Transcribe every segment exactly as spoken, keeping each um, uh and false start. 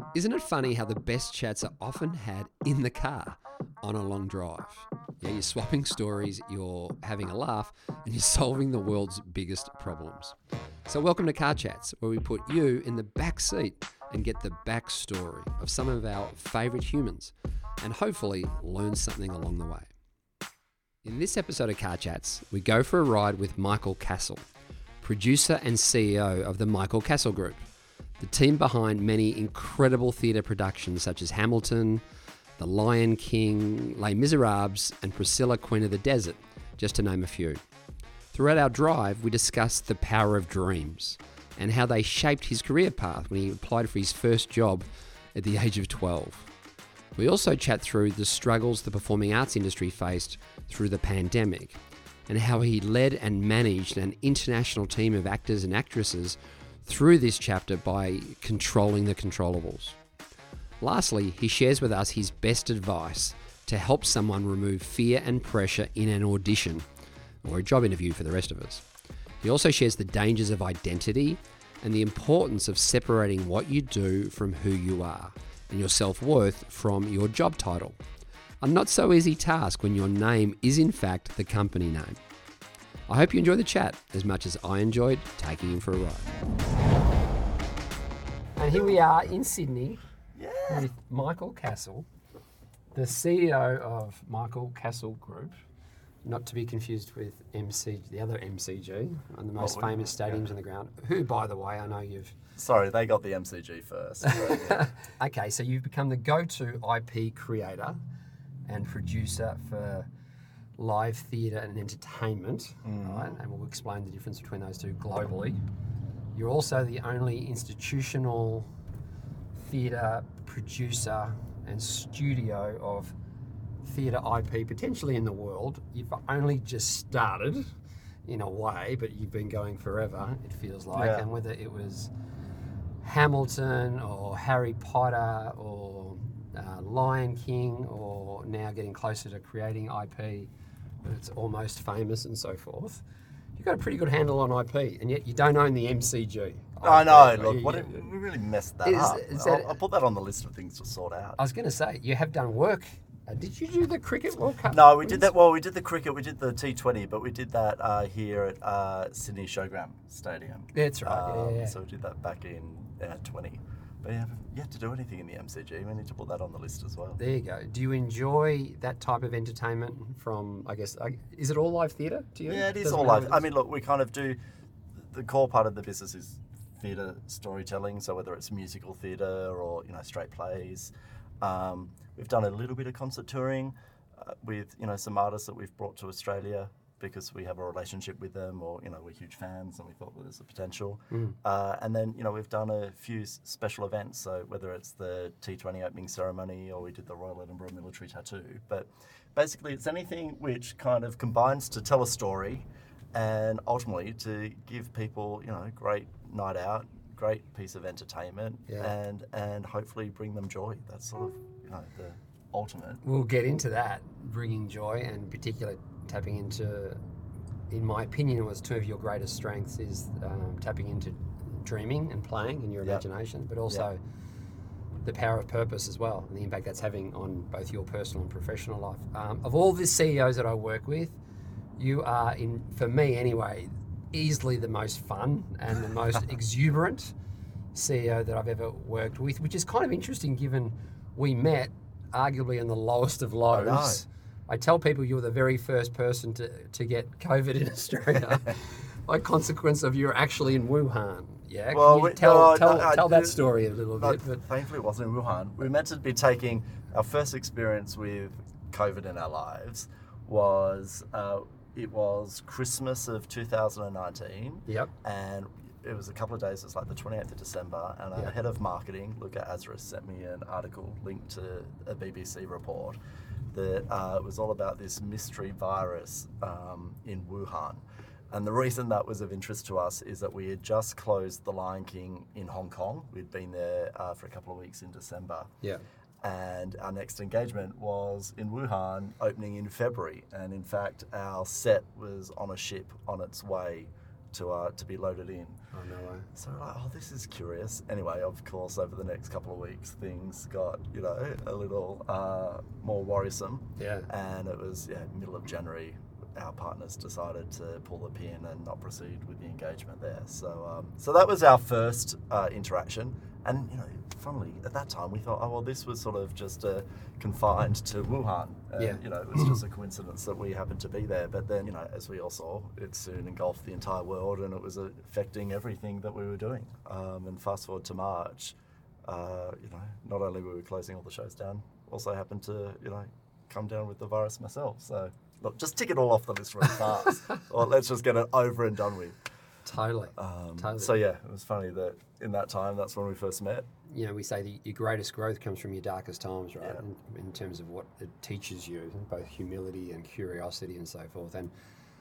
Isn't it funny how the best chats are often had in the car on a long drive? Yeah, you're swapping stories, you're having a laugh, and you're solving the world's biggest problems. So welcome to Car Chats, where we put you in the back seat and get the backstory of some of our favourite humans, and hopefully learn something along the way. In this episode of Car Chats, we go for a ride with Michael Cassel, producer and C E O of the Michael Cassel Group, the team behind many incredible theatre productions such as Hamilton, The Lion King, Les Miserables, and Priscilla, Queen of the Desert, just to name a few. Throughout our drive, we discussed the power of dreams and how they shaped his career path when he applied for his first job at the age of twelve. We also chat through the struggles the performing arts industry faced through the pandemic and how he led and managed an international team of actors and actresses through this chapter by controlling the controllables. Lastly, he shares with us his best advice to help someone remove fear and pressure in an audition or a job interview for the rest of us. He also shares the dangers of identity and the importance of separating what you do from who you are and your self-worth from your job title. A not so easy task when your name is in fact the company name. I hope you enjoy the chat as much as I enjoyed taking him for a ride. And here we are in Sydney Yeah. with Michael Cassel, the C E O of Michael Cassel Group, not to be confused with M C, the other M C G, and the most Oh, we- famous stadiums yeah. on the ground, who, by the way, I know you've... Sorry, they got the M C G first. but yeah. Okay, so you've become the go-to I P creator and producer for live theatre and entertainment, right? And we'll explain the difference between those two globally. You're also the only institutional theatre producer and studio of theatre I P potentially in the world. You've only just started in a way, but you've been going forever, it feels like. Yeah. And whether it was Hamilton or Harry Potter or uh, Lion King or now getting closer to creating I P that's almost famous and so forth, you've got a pretty good handle on I P, and yet you don't own the M C G. I know, You- look, what you- if, we really messed that Is- up. is I'll, that- I'll put that on the list of things to sort out. I was going to say, you have done work. Uh, did you do the Cricket World Cup? No, we did that. Well, we did the cricket, we did the T twenty, but we did that uh, here at uh, Sydney Showground Stadium. That's right, yeah, Um, yeah. So we did that back in uh, twenty. But yeah, yet to do anything in the M C G. We need to put that on the list as well. There you go. Do you enjoy that type of entertainment from, I guess, I, is it all live theatre to you? Yeah, it is Doesn't all matter live. what it I is? mean, look, we kind of do, the core part of the business is theatre storytelling. So whether it's musical theatre or, you know, straight plays. Um, we've done a little bit of concert touring uh, with, you know, some artists that we've brought to Australia because we have a relationship with them, or, you know, we're huge fans and we thought there was a potential. Mm. Uh, and then, you know, we've done a few s- special events. So whether it's the T twenty opening ceremony or we did the Royal Edinburgh Military Tattoo. But basically it's anything which kind of combines to tell a story and ultimately to give people, you know, great night out, great piece of entertainment, Yeah. and and hopefully bring them joy. That's sort of, you know, the ultimate. We'll get into that, bringing joy, and in particular tapping into, in my opinion, was two of your greatest strengths is um, tapping into dreaming and playing and your Yep. imagination, but also the power of purpose as well, and the impact that's having on both your personal and professional life. Um, of all the C E Os that I work with, you are, in for me anyway, easily the most fun and the most exuberant C E O that I've ever worked with, which is kind of interesting given we met arguably in the lowest of lows. I know. I tell people you were the very first person to, to get COVID in Australia by consequence of you're actually in Wuhan. Yeah, Well, Can you we- tell, no, tell, no, I- tell that uh, story a little No, bit. But thankfully it wasn't in Wuhan. We were meant to be taking our first experience with COVID in our lives was uh, it was Christmas of two thousand nineteen. Yep. And it was a couple of days, it was like the twenty-eighth of December, and our Yeah. head of marketing, Luca Azarus, sent me an article linked to a B B C report that uh, was all about this mystery virus um, in Wuhan. And the reason that was of interest to us is that we had just closed The Lion King in Hong Kong. We'd been there uh, for a couple of weeks in December. yeah, And our next engagement was in Wuhan, opening in February. And in fact, our set was on a ship on its way to uh, to be loaded in. Oh, no way. So we're like, oh, this is curious. Anyway, of course, over the next couple of weeks, things got, you know, a little uh, more worrisome. Yeah. And it was, yeah, middle of January, our partners decided to pull the pin and not proceed with the engagement there. So um, so that was our first uh, interaction. And, you know, funnily, at that time, we thought, oh, well, this was sort of just uh, confined to Wuhan. And, Yeah. you know, it was just a coincidence that we happened to be there. But then, you know, as we all saw, it soon engulfed the entire world and it was affecting everything that we were doing. Um, and fast forward to March, uh, you know, not only were we closing all the shows down, also happened to, you know, come down with the virus myself. So, look, just tick it all off the list really fast. Or let's just get it over and done with. Totally. Um, totally. So, yeah, it was funny that in that time, that's when we first met. You know, we say the, your greatest growth comes from your darkest times, right? Yeah. In, in terms of what it teaches you, both humility and curiosity and so forth. And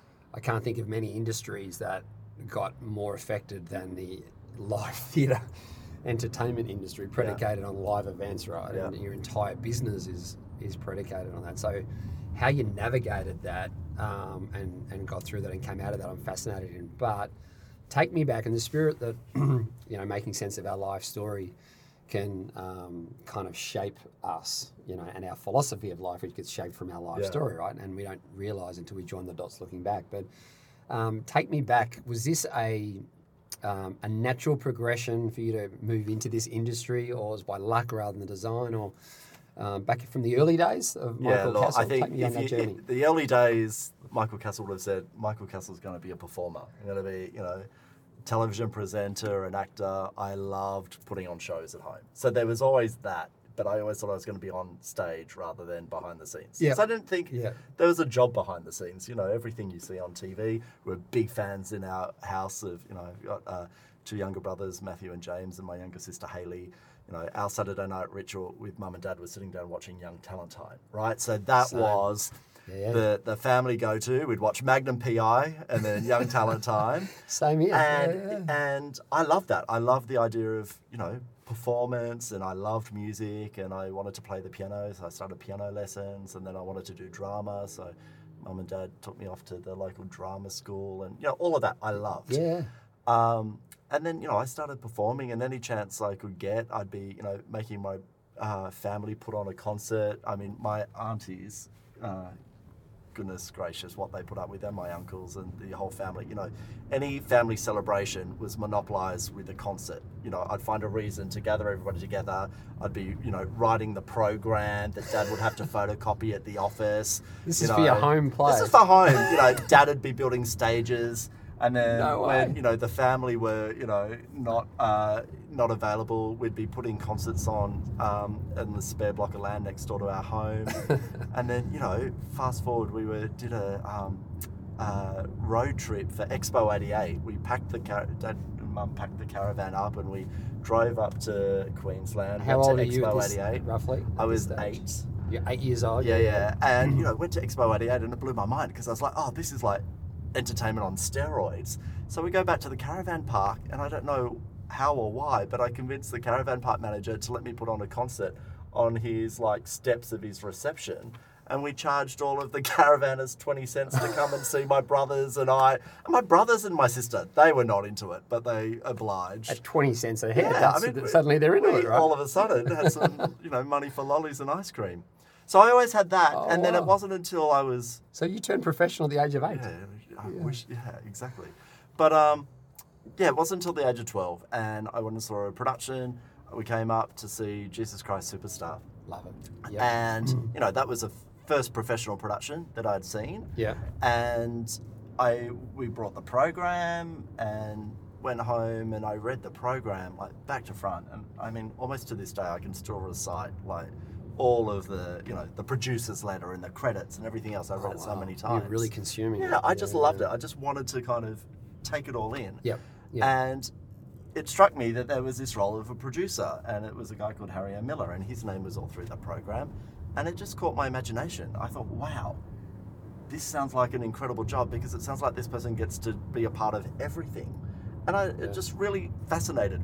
I can't think of many industries that got more affected than the live theatre entertainment industry, predicated on live events, right? Yeah. And your entire business is is predicated on that. So how you navigated that um, and, and got through that and came out of that, I'm fascinated in. But take me back in the spirit that, you know, making sense of our life story can um, kind of shape us, you know, and our philosophy of life, which gets shaped from our life Yeah. story, right? And we don't realize until we join the dots looking back. But um, take me back. Was this a um, a natural progression for you to move into this industry, or was by luck rather than design, or um, back from the early days of Michael Yeah, look, Castle? I think Take me on if that you, journey. the early days, Michael Castle would have said, Michael Castle's going to be a performer. I'm going to be, you know, television presenter, an actor. I loved putting on shows at home. So there was always that, but I always thought I was going to be on stage rather than behind the scenes. Yeah. So I didn't think Yeah. there was a job behind the scenes. You know, everything you see on T V, we're big fans in our house of, you know, I've got uh, two younger brothers, Matthew and James, and my younger sister, Hayley. You know, our Saturday night ritual with mum and dad was sitting down watching Young Talent Time, right? So that Same. was Yeah. the, the family go-to. We'd watch Magnum P I and then Young Talent Time. Same here. And Yeah, yeah. and I loved that. I loved the idea of, you know, performance, and I loved music, and I wanted to play the piano, so I started piano lessons, and then I wanted to do drama, so mum and dad took me off to the local drama school, and, you know, all of that I loved. Yeah. Um, and then, you know, I started performing, and any chance I could get, I'd be, you know, making my uh, family put on a concert. I mean, my aunties, uh, goodness gracious, what they put up with, and my uncles and the whole family, you know, any family celebration was monopolised with a concert. You know, I'd find a reason to gather everybody together. I'd be, you know, writing the program that Dad would have to photocopy at the office. This you is know. for your home place. This is for home. You know, Dad would be building stages. And then No when, way. you know, the family were, you know, not uh, not available, we'd be putting concerts on um, in the spare block of land next door to our home. And then, you know, fast forward, we were did a um, uh, road trip for Expo eighty-eight. We packed the car- Dad and Mum packed the caravan up, and we drove up to Queensland. How went old to are you at Expo this, eighty-eight. roughly? I at was this stage? eight. You're eight years old? Yeah, yeah. And, you know, went to Expo eighty-eight, and it blew my mind because I was like, oh, this is like entertainment on steroids. So we go back to the caravan park, and I don't know how or why, but I convinced the caravan park manager to let me put on a concert on his like steps of his reception. And we charged all of the caravanners twenty cents to come and see my brothers and I. And my brothers and my sister, they were not into it, but they obliged. At twenty cents a head, Yeah, I that's, mean, suddenly they're into we it, right? all of a sudden had some, you know, money for lollies and ice cream. So I always had that, Oh, and then wow. it wasn't until I was, So you turned professional at the age of eight? yeah, I wish, yeah, exactly. But um, yeah, it wasn't until the age of twelve, and I went and saw a production. We came up to see Jesus Christ Superstar, Love it. Yep. and you know that was a first professional production that I'd seen. Yeah. And I we brought the program and went home, and I read the program like back to front, and I mean almost to this day I can still recite like all of the, you know, the producer's letter and the credits and everything else. I read Oh, it so wow. many times. You're really consuming it. Yeah, I just Yeah, loved yeah. it. I just wanted to kind of take it all in. Yep. Yeah. And it struck me that there was this role of a producer, and it was a guy called Harry O. Miller, and his name was all through the program. And it just caught my imagination. I thought, wow, this sounds like an incredible job, because it sounds like this person gets to be a part of everything. And I, Yeah. it just really fascinated me.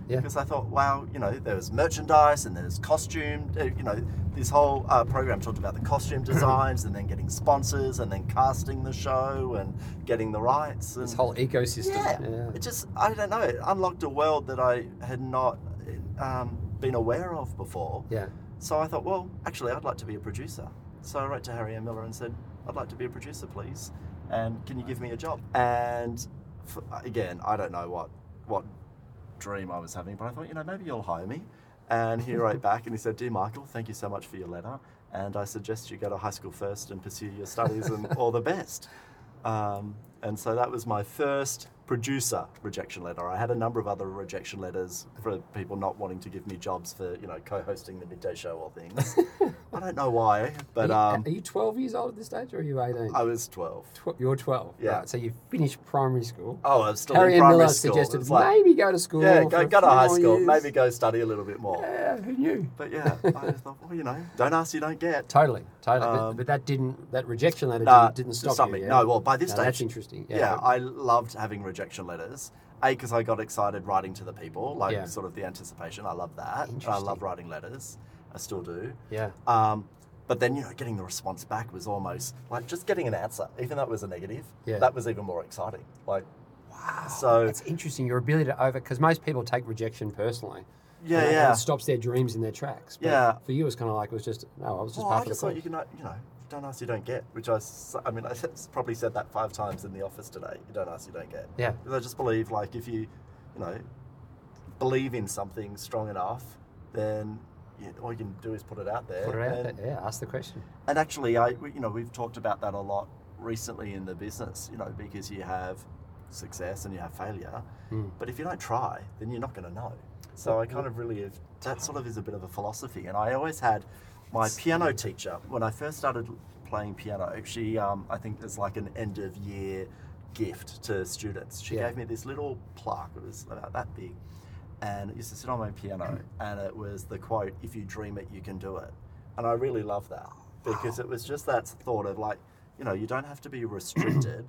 Yeah. Because I thought, wow, you know, there was merchandise and there's costume, uh, you know, this whole uh, program talked about the costume designs and then getting sponsors and then casting the show and getting the rights. And This whole ecosystem. yeah, Yeah. it just, I don't know, it unlocked a world that I had not um, been aware of before. Yeah. So I thought, well, actually, I'd like to be a producer. So I wrote to Harry M. Miller and said, I'd like to be a producer, please. And can you give me a job? And for, again, I don't know what what dream I was having, but I thought, you know, maybe you'll hire me. And he wrote back and he said, Dear Michael, thank you so much for your letter. And I suggest you go to high school first and pursue your studies and all the best. Um, and so that was my first producer rejection letter. I had a number of other rejection letters for people not wanting to give me jobs for, you know, co-hosting the midday show or things. I don't know why, but Are you, um, are you twelve years old at this stage, or are you eighteen? I was twelve. Tw- you're twelve. Yeah. Right, so you finished primary school. Oh, I was still Harry in and primary Miller school. suggested It's like, maybe go to school. yeah, for go, a go to few high more school, years. maybe go study a little bit more. Yeah, who knew? But yeah, I just thought, well, you know, don't ask, you don't get. Totally, totally. but, Um, but that didn't, that rejection letter Nah, didn't, didn't just stop stop you. me. Yeah? No, well, by this No, stage, that's interesting. Yeah, Yeah, I loved having rejection letters. A, because I got excited writing to the people, like Yeah. sort of the anticipation. I love that. And I Interesting. love writing letters. I still do. yeah. Um, but then, you know, getting the response back was almost like just getting an answer, even though it was a negative. Yeah. That was even more exciting. Like, Wow. so It's interesting, your ability to over, because most people take rejection personally. yeah, and it- and yeah. it stops their dreams in their tracks. But Yeah. for you, it's kind of like, it was just, no, I was just Well, part I of the just course. thought you can, you know, don't ask, you don't get. Which I, s- I mean, I probably said that five times in the office today. You don't ask, you don't get. Yeah. Because I just believe, like, if you, you know, believe in something strong enough, then you, all you can do is put it out there. Put it out and, there. Yeah, ask the question. And actually, I, we- you know, we've talked about that a lot recently in the business. You know, because you have success and you have failure, Mm. but if you don't try, then you're not going to know. So I kind of really have, that sort of is a bit of a philosophy. And I always had my piano teacher when I first started playing piano. She, um, I think, there's like an end of year gift to students. She Yeah. gave me this little plaque. It was about that big, and it used to sit on my piano. And it was the quote, "If you dream it, you can do it." And I really love that because it was just that thought of like, you know, you don't have to be restricted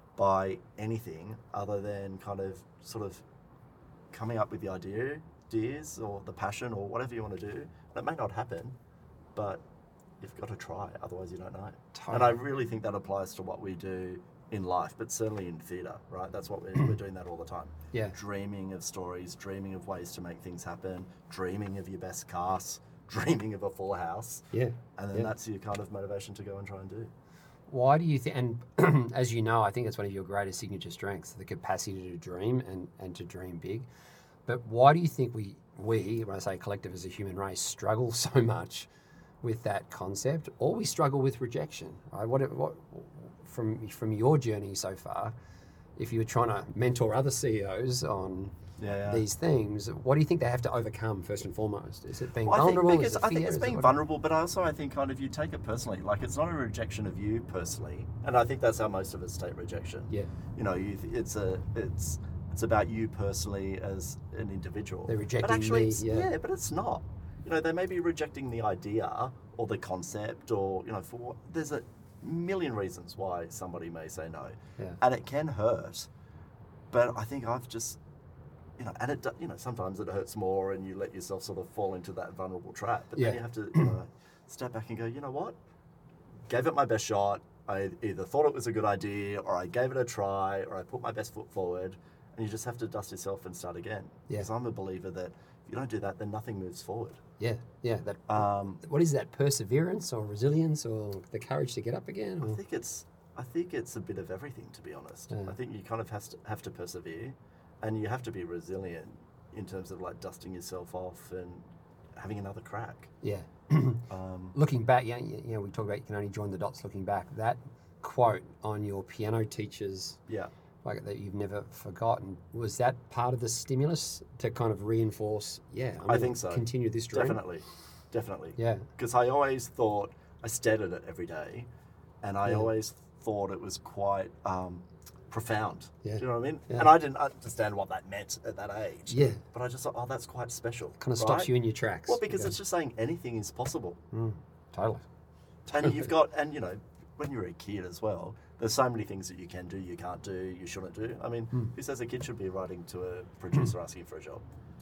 by anything other than kind of sort of coming up with the idea, ideas or the passion or whatever you want to do. And it may not happen, but you've got to try, otherwise you don't know. Totally. And I really think that applies to what we do in life, but certainly in theatre, right? That's what we're, we're doing that all the time. Yeah. Dreaming of stories, dreaming of ways to make things happen, dreaming of your best cast, dreaming of a full house. Yeah. And then yeah. that's your kind of motivation to go and try and do. Why do you think, and as you know, I think it's one of your greatest signature strengths, the capacity to dream and, and to dream big. But why do you think we, we, when I say collective as a human race, struggle so much with that concept, or we struggle with rejection? Right? What, what, from, from your journey so far, if you were trying to mentor other C E Os on Yeah, yeah. these things, what do you think they have to overcome first and foremost? Is it being Well, I think vulnerable? because Is it I think fear? it's Is it being what- vulnerable, but also I think kind of you take it personally. Like it's not a rejection of you personally, and I think that's how most of us take rejection. Yeah. You know, you, it's a it's it's about you personally as an individual. They're rejecting but actually, me, it's- yeah. yeah, but it's not. You know, they may be rejecting the idea or the concept, or you know, for what, there's a million reasons why somebody may say no, Yeah. and it can hurt. But I think I've just you know, and it, do- you know, sometimes it hurts more and you let yourself sort of fall into that vulnerable trap. But Yeah. then you have to, you know, step back and go, you know what? Gave it my best shot. I either thought it was a good idea or I gave it a try or I put my best foot forward. And you just have to dust yourself and start again. Yeah. Because I'm a believer that if you don't do that, then nothing moves forward. Yeah, yeah. That Um, what is that? Perseverance or resilience or the courage to get up again? I Or? think it's I think it's a bit of everything, to be honest. Yeah. I think you kind of has to have to persevere, and you have to be resilient in terms of like dusting yourself off and having another crack. Yeah. Um, Looking back, yeah, you know, we talk about you can only join the dots. Looking back, that quote on your piano teacher's yeah, like that you've never forgotten, was that part of the stimulus to kind of reinforce? Yeah, I'm I gonna think so. Continue this dream. definitely, definitely. Yeah. Because I always thought I stared at it every day, and I Yeah. always thought it was quite um, profound. Yeah. Do you know what I mean? Yeah. And I didn't understand what that meant at that age. Yeah. But I just thought, oh, that's quite special. Kind of stops right? you in your tracks. Well, because You go, it's just saying anything is possible. mm, totally. And you've got, and you know, when you're a kid as well, there's so many things that you can do, you can't do, you shouldn't do. I mean, Hmm. who says a kid should be writing to a producer asking for a job?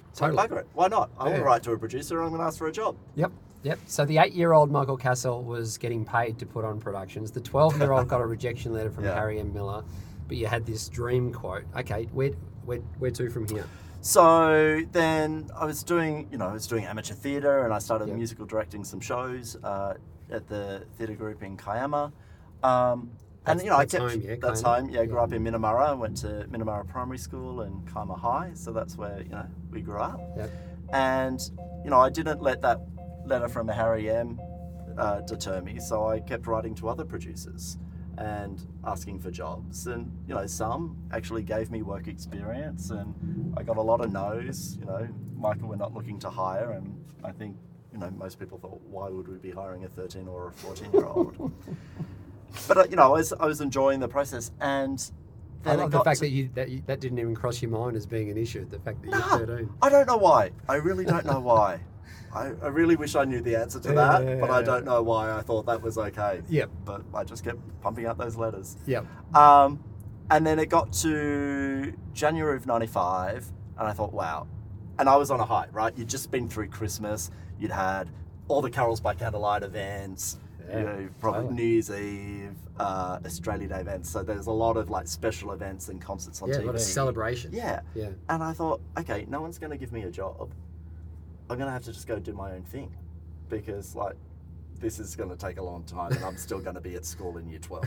So Totally. bugger it. Why not? I want Yeah. to write to a producer. I'm going to ask for a job. Yep, yep. So the eight-year-old Michael Castle was getting paid to put on productions. The twelve-year-old got a rejection letter from Yeah. Harry M. Miller, but you had this dream quote. Okay, where, where, where to from here? So then I was doing, you know, I was doing amateur theatre, and I started Yep. musical directing some shows uh, at the theatre group in Kiama. Um, and That's- you know, I that's kept home, yeah, that's Kiama? home. Yeah, I grew Yeah. up in Minamurra. I went to Minamurra Primary School and Kiama High, so that's where you know we grew up. Yep. And you know, I didn't let that letter from Harry M uh, deter me, so I kept writing to other producers and asking for jobs. And you know, some actually gave me work experience, and I got a lot of no's. You know, Michael, we're not looking to hire, and I think you know most people thought, why would we be hiring a thirteen or a fourteen year old? But uh, you know, I was I was enjoying the process, and I then love it the got fact to- that you, that you that didn't even cross your mind as being an issue. The fact that you're Nah, thirteen. I don't know why. I really don't know why. I, I really wish I knew the answer to that, Yeah, but I yeah. don't know why I thought that was okay. Yep. But I just kept pumping out those letters. Yep. Um, and then it got to January of ninety-five, and I thought, wow. And I was on a high, right? You'd just been through Christmas. You'd had all the Carols by Candlelight events, Yeah, you know, probably totally. New Year's Eve, uh, Australia Day events. So there's a lot of like special events and concerts on Yeah, T V. a lot of celebration. Yeah. Yeah. And I thought, okay, no one's going to give me a job. I'm going to have to just go do my own thing because, like, this is going to take a long time and I'm still going to be at school in year twelve.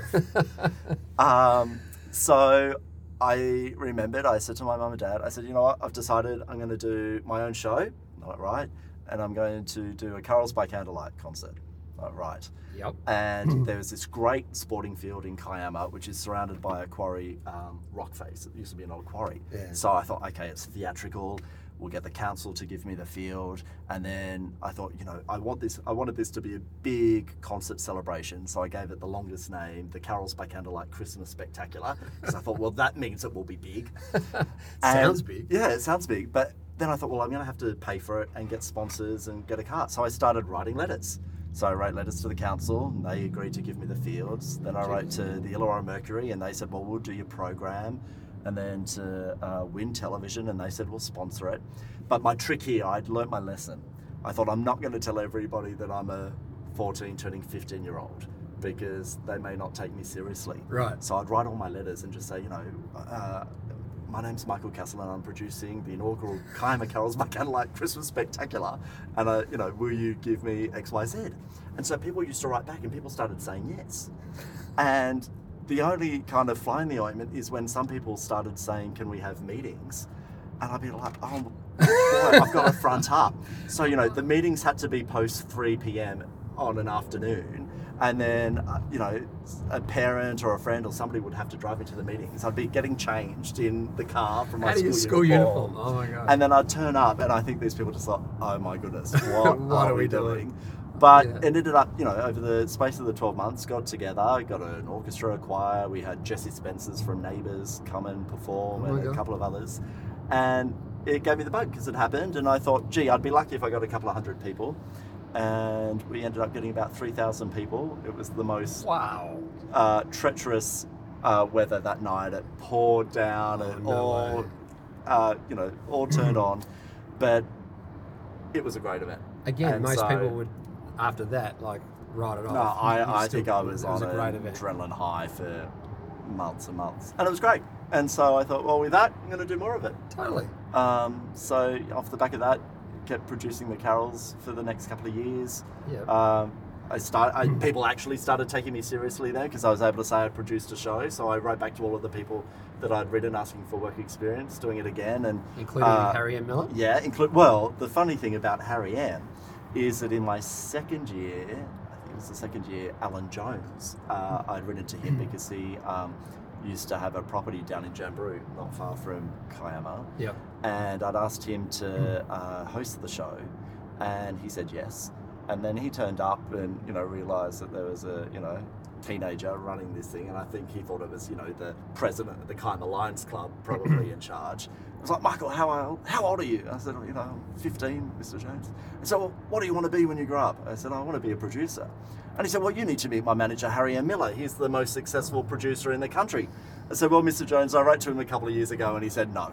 um, so I remembered, I said to my mum and dad, I said, you know what, I've decided I'm going to do my own show, not right, and I'm going to do a Carols by Candlelight concert. Not right. Yep. And there was this great sporting field in Kiama, which is surrounded by a quarry, um, rock face. It used to be an old quarry. Yeah. So I thought, okay, it's theatrical. We'll get the council to give me the field. And then I thought, you know, I want this, I wanted this to be a big concert celebration. So I gave it the longest name, the Carols by Candlelight Christmas Spectacular. Because I thought, well, that means it will be big. Sounds And- big. Yeah, it sounds big. But then I thought, well, I'm going to have to pay for it and get sponsors and get a car. So I started writing letters. So I wrote letters to the council, and they agreed to give me the fields. Then I wrote to the Illawarra Mercury, and they said, well, we'll do your program. And then to uh, Win Television, and they said, we'll sponsor it. But my trick here, I'd learnt my lesson. I thought, I'm not going to tell everybody that I'm a fourteen, turning fifteen year old because they may not take me seriously. Right. So I'd write all my letters and just say, you know, uh, my name's Michael Castle and I'm producing the inaugural Kiama Carols by Candlelight Christmas Spectacular. And, uh, you know, will you give me X, Y, Z? And so people used to write back and people started saying yes. And the only kind of fly in the ointment is when some people started saying, can we have meetings? And I'd be like, oh, boy, I've got to front up. So, you know, the meetings had to be post three p.m. on an afternoon. And then, uh, you know, a parent or a friend or somebody would have to drive me to the meetings. I'd be getting changed in the car from my Out of school, your school uniform. uniform. Oh my god. And then I'd turn up and I think these people just thought, oh my goodness, what, What are, are we we doing? doing? But Yeah. it ended up, you know, over the space of the twelve months, got together, got an orchestra, a choir. We had Jesse Spencers from Neighbours come and perform, Oh my and a God. couple of others. And it gave me the bug because it happened. And I thought, gee, I'd be lucky if I got a couple of hundred people. And we ended up getting about three thousand people. It was the most Wow. uh, treacherous uh, weather that night. It poured down, Oh, it no all, way. uh, you know, all turned on. But it was a great event. Again, And most so- people would, after that, like write it off. No, You- I, you I still- think I was it on was a great an event. adrenaline high for months and months. And it was great. And so I thought, well, with that, I'm going to do more of it. Totally. Um, so off the back of that, kept producing the carols for the next couple of years. Yeah. Um, I start. I, people actually started taking me seriously then because I was able to say I produced a show. So I wrote back to all of the people that I'd written asking for work experience, doing it again, and Including uh, Harry M. Miller. yeah, include. Well, the funny thing about Harry M is that in my second year, I think it was the second year, Alan Jones, uh, I'd written to him because he um, used to have a property down in Jamberoo, not far from Kiama, Yep. and I'd asked him to uh, host the show, and he said yes. And then he turned up and, you know, realised that there was a, you know, teenager running this thing, and I think he thought it was, you know, the president of the Kiama Lions Club probably in charge. I was like, Michael, how old, how old are you? I said, you know, I'm fifteen, Mister Jones. He said, well, what do you want to be when you grow up? I said, I want to be a producer. And he said, well, you need to meet my manager, Harry M. Miller. He's the most successful producer in the country. I said, well, Mister Jones, I wrote to him a couple of years ago and he said no.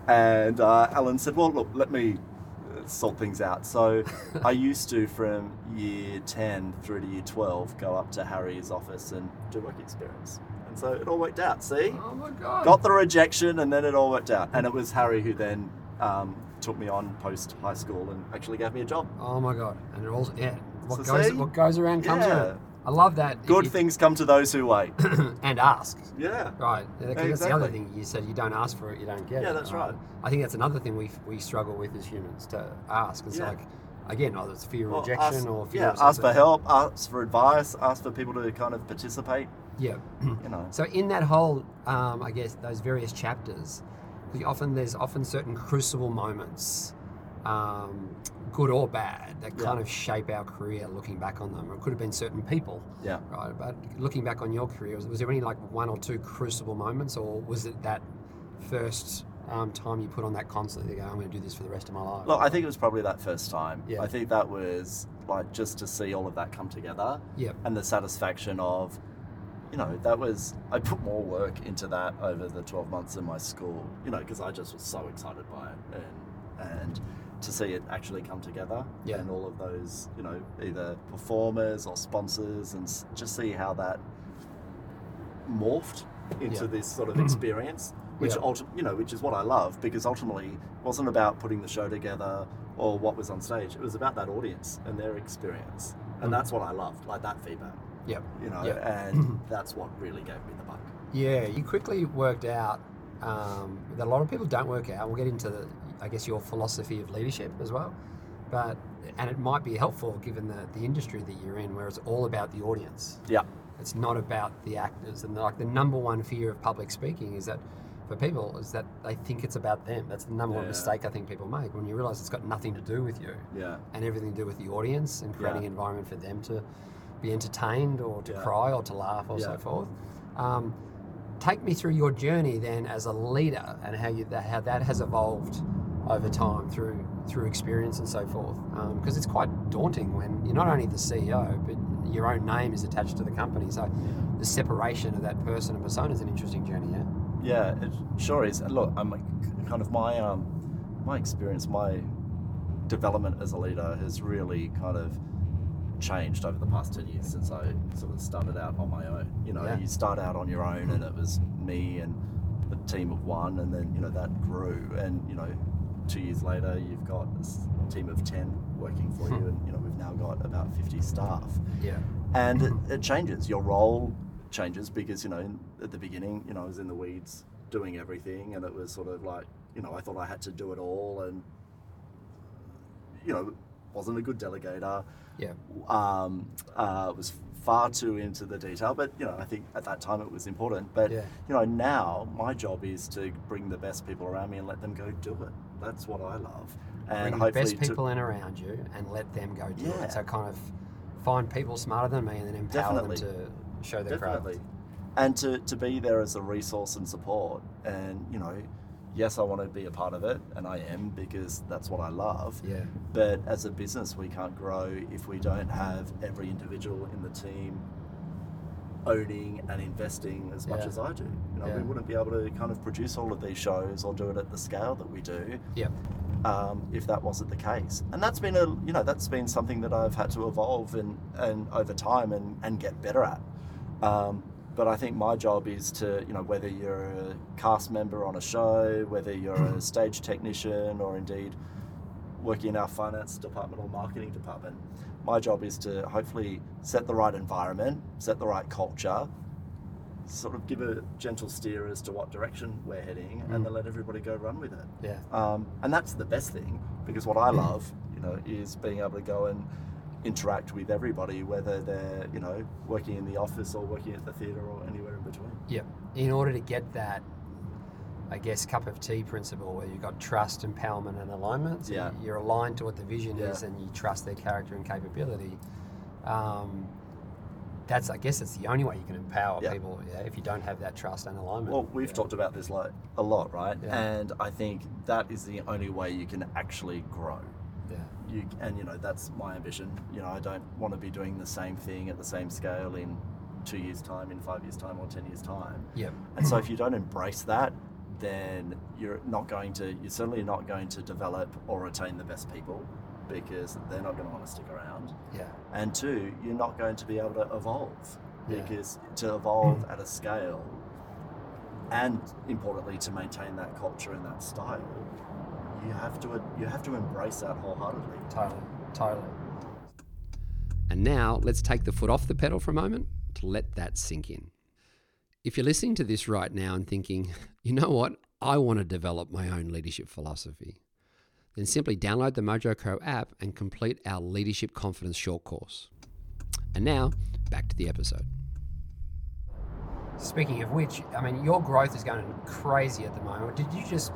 And uh, Alan said, well, look, let me sort things out. So I used to, from year ten through to year twelve, go up to Harry's office and do work experience. And so it all worked out, see? Oh my God. Got the rejection and then it all worked out. And it was Harry who then um, took me on post high school and actually gave me a job. Oh my God. And it all, yeah. What, So goes, see? what goes around comes Yeah. around. I love that. If Good you- things come to those who wait. and ask. Yeah. Right. Yeah, 'cause that's the other Exactly. thing. You said you don't ask for it, you don't get it. Yeah, that's right. I think that's another thing we we struggle with as humans, to ask. It's Yeah. like, again, either it's fear of Well, rejection ask, or fear yeah, of ask for something. help, ask for advice, ask for people to kind of participate. Yeah. You know. So in that whole, um, I guess, those various chapters, we often there's often certain crucible moments, um, good or bad, that Yeah. kind of shape our career. Looking back on them, it could have been certain people, Yeah. right? But looking back on your career, was, was there any like one or two crucible moments, or was it that first um, time you put on that console? You go, I'm going to do this for the rest of my life. Look, I think it was probably that first time. Yeah. I think that was like just to see all of that come together Yeah. and the satisfaction of, you know, that was, I put more work into that over the twelve months in my school, you know, because I just was so excited by it. And, and to see it actually come together Yeah. and all of those, you know, either performers or sponsors, and s- just see how that morphed into Yeah. this sort of experience, which Yeah. ulti- you know, which is what I love, because ultimately it wasn't about putting the show together or what was on stage. It was about that audience and their experience, and Mm. that's what I loved, like that feedback, Yeah. you know, Yeah. and that's what really gave me the bug. Yeah, you quickly worked out um, that a lot of people don't work out. We'll get into the, I guess, your philosophy of leadership as well. But and it might be helpful given the, the industry that you're in, where it's all about the audience. Yeah, It's not about the actors. And like the number one fear of public speaking is that for people is that they think it's about them. That's the number one Yeah. mistake I think people make, when you realize it's got nothing to do with you yeah, and everything to do with the audience and creating Yeah. an environment for them to be entertained or to Yeah. cry or to laugh or Yeah. so forth. Um, take me through your journey then as a leader and how you how that has evolved over time through through experience and so forth. Because it's quite daunting when you're not only the C E O, but your own name is attached to the company. So the separation of that person and persona is an interesting journey. Yeah. yeah, it sure is. And look, I'm like, kind of my um, my experience, my development as a leader has really kind of changed over the past ten years since I sort of started out on my own. You know, Yeah. you start out on your own, and it was me and a team of one, and then you know that grew, and you know, two years later you've got a s- team of ten working for you, and you know we've now got about fifty staff, Yeah. and it, it changes. Your role changes because you know in, at the beginning, you know, I was in the weeds doing everything, and it was sort of like, you know, I thought I had to do it all, and you know, wasn't a good delegator. Yeah. Um, uh, was far too into the detail, but you know, I think at that time it was important. But Yeah. you know, now my job is to bring the best people around me and let them go do it. That's what I love, and Bring the hopefully best to- people in around you and let them go do Yeah. it. So kind of find people smarter than me and then empower Definitely. them to show their definitely, craft. and to to be there as a resource and support. And you know, yes, I want to be a part of it, and I am, because that's what I love. Yeah. But as a business, we can't grow if we don't have every individual in the team owning and investing as much Yeah. as I do. You know, Yeah. we wouldn't be able to kind of produce all of these shows or do it at the scale that we do Yep. um, if that wasn't the case. And that's been a you know that's been something that I've had to evolve and and over time and and get better at. Um, but I think my job is to, you know, whether you're a cast member on a show, whether you're a stage technician, or indeed working in our finance department or marketing department, my job is to hopefully set the right environment, set the right culture, sort of give a gentle steer as to what direction we're heading, Mm. and then let everybody go run with it. Yeah. Um, and that's the best thing, because what I love, you know, is being able to go and interact with everybody, whether they're, you know, working in the office or working at the theatre or anywhere in between. Yep. In order to get that, I guess, cup of tea principle where you've got trust, empowerment, and alignment. So Yeah. you're aligned to what the vision Yeah. is, and you trust their character and capability. Um, that's, I guess, it's the only way you can empower Yeah. people. Yeah, if you don't have that trust and alignment. Well, we've yeah. talked about this like a lot, right? Yeah. And I think that is the only way you can actually grow. Yeah. You and you know that's my ambition. You know, I don't want to be doing the same thing at the same scale in two years' time, in five years' time, or ten years' time. Yep. And so if you don't embrace that, then you're not going to, you're certainly not going to develop or retain the best people, because they're not going to want to stick around. Yeah. And two, you're not going to be able to evolve, Yeah. because to evolve at a scale, and importantly to maintain that culture and that style, you have to you have to embrace that wholeheartedly. Totally, totally. And now let's take the foot off the pedal for a moment to let that sink in. If you're listening to this right now and thinking, you know what, I want to develop my own leadership philosophy, then simply download the Mojo Co app and complete our Leadership Confidence short course. And now, back to the episode. Speaking of which, I mean, your growth is going crazy at the moment. Did you just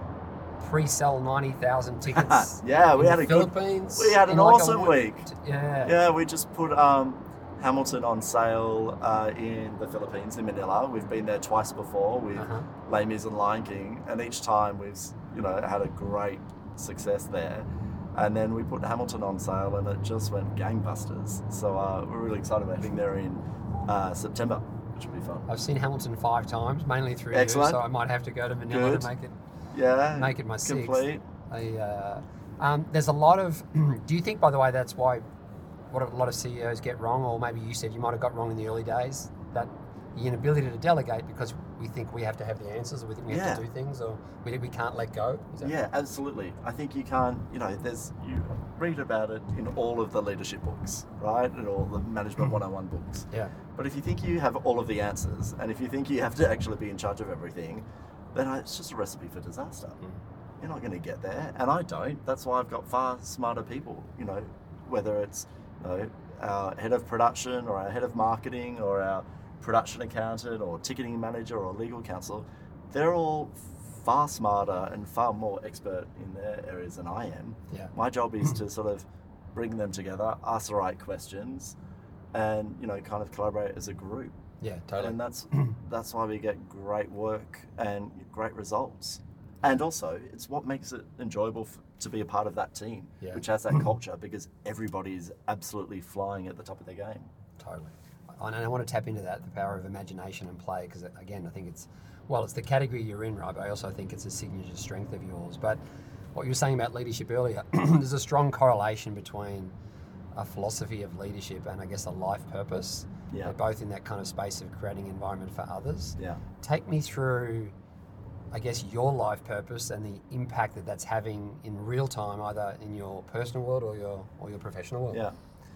pre-sell ninety thousand tickets yeah, we in had the a Philippines? Good, we had an like awesome week. Yeah. Yeah, we just put um, Hamilton on sale uh, in the Philippines, in Manila. We've been there twice before with Uh-huh. Les Mis and Lion King, and each time we've, you know, had a great success there. And then we put Hamilton on sale, and it just went gangbusters. So uh, we're really excited about heading there in uh, September, which will be fun. I've seen Hamilton five times, mainly through Excellent. you, so I might have to go to Manila Good. to make it Yeah, make it my sixth. complete. I, uh, um, there's a lot of. Do you think, by the way, that's why what a lot of C E Os get wrong, or maybe you said you might have got wrong in the early days, that the inability to delegate because we think we have to have the answers, or we think we have to Yeah. do things, or we, we can't let go? Is that Yeah, absolutely. I think you can't, you know, there's, you read about it in all of the leadership books, right? And all the management one oh one books. Yeah. But if you think you have all of the answers, and if you think you have to actually be in charge of everything, then it's just a recipe for disaster. Mm. You're not going to get there. And I don't. That's why I've got far smarter people, you know, whether it's, you know, our head of production or our head of marketing or our production accountant or ticketing manager or legal counsel. They're all far smarter and far more expert in their areas than I am. Yeah. My job is to sort of bring them together, ask the right questions, and, you know, kind of collaborate as a group. Yeah, totally. And that's that's why we get great work and great results. And also, it's what makes it enjoyable f- to be a part of that team, Yeah. which has that culture, because everybody is absolutely flying at the top of their game. Totally. And I want to tap into that, the power of imagination and play, because again, I think it's, well, it's the category you're in, right? But I also think it's a signature strength of yours. But what you were saying about leadership earlier, there's a strong correlation between a philosophy of leadership and I guess a life purpose. Yeah. They're both in that kind of space of creating an environment for others. Yeah. Take me through, I guess, your life purpose and the impact that that's having in real time, either in your personal world or your or your professional world. Yeah.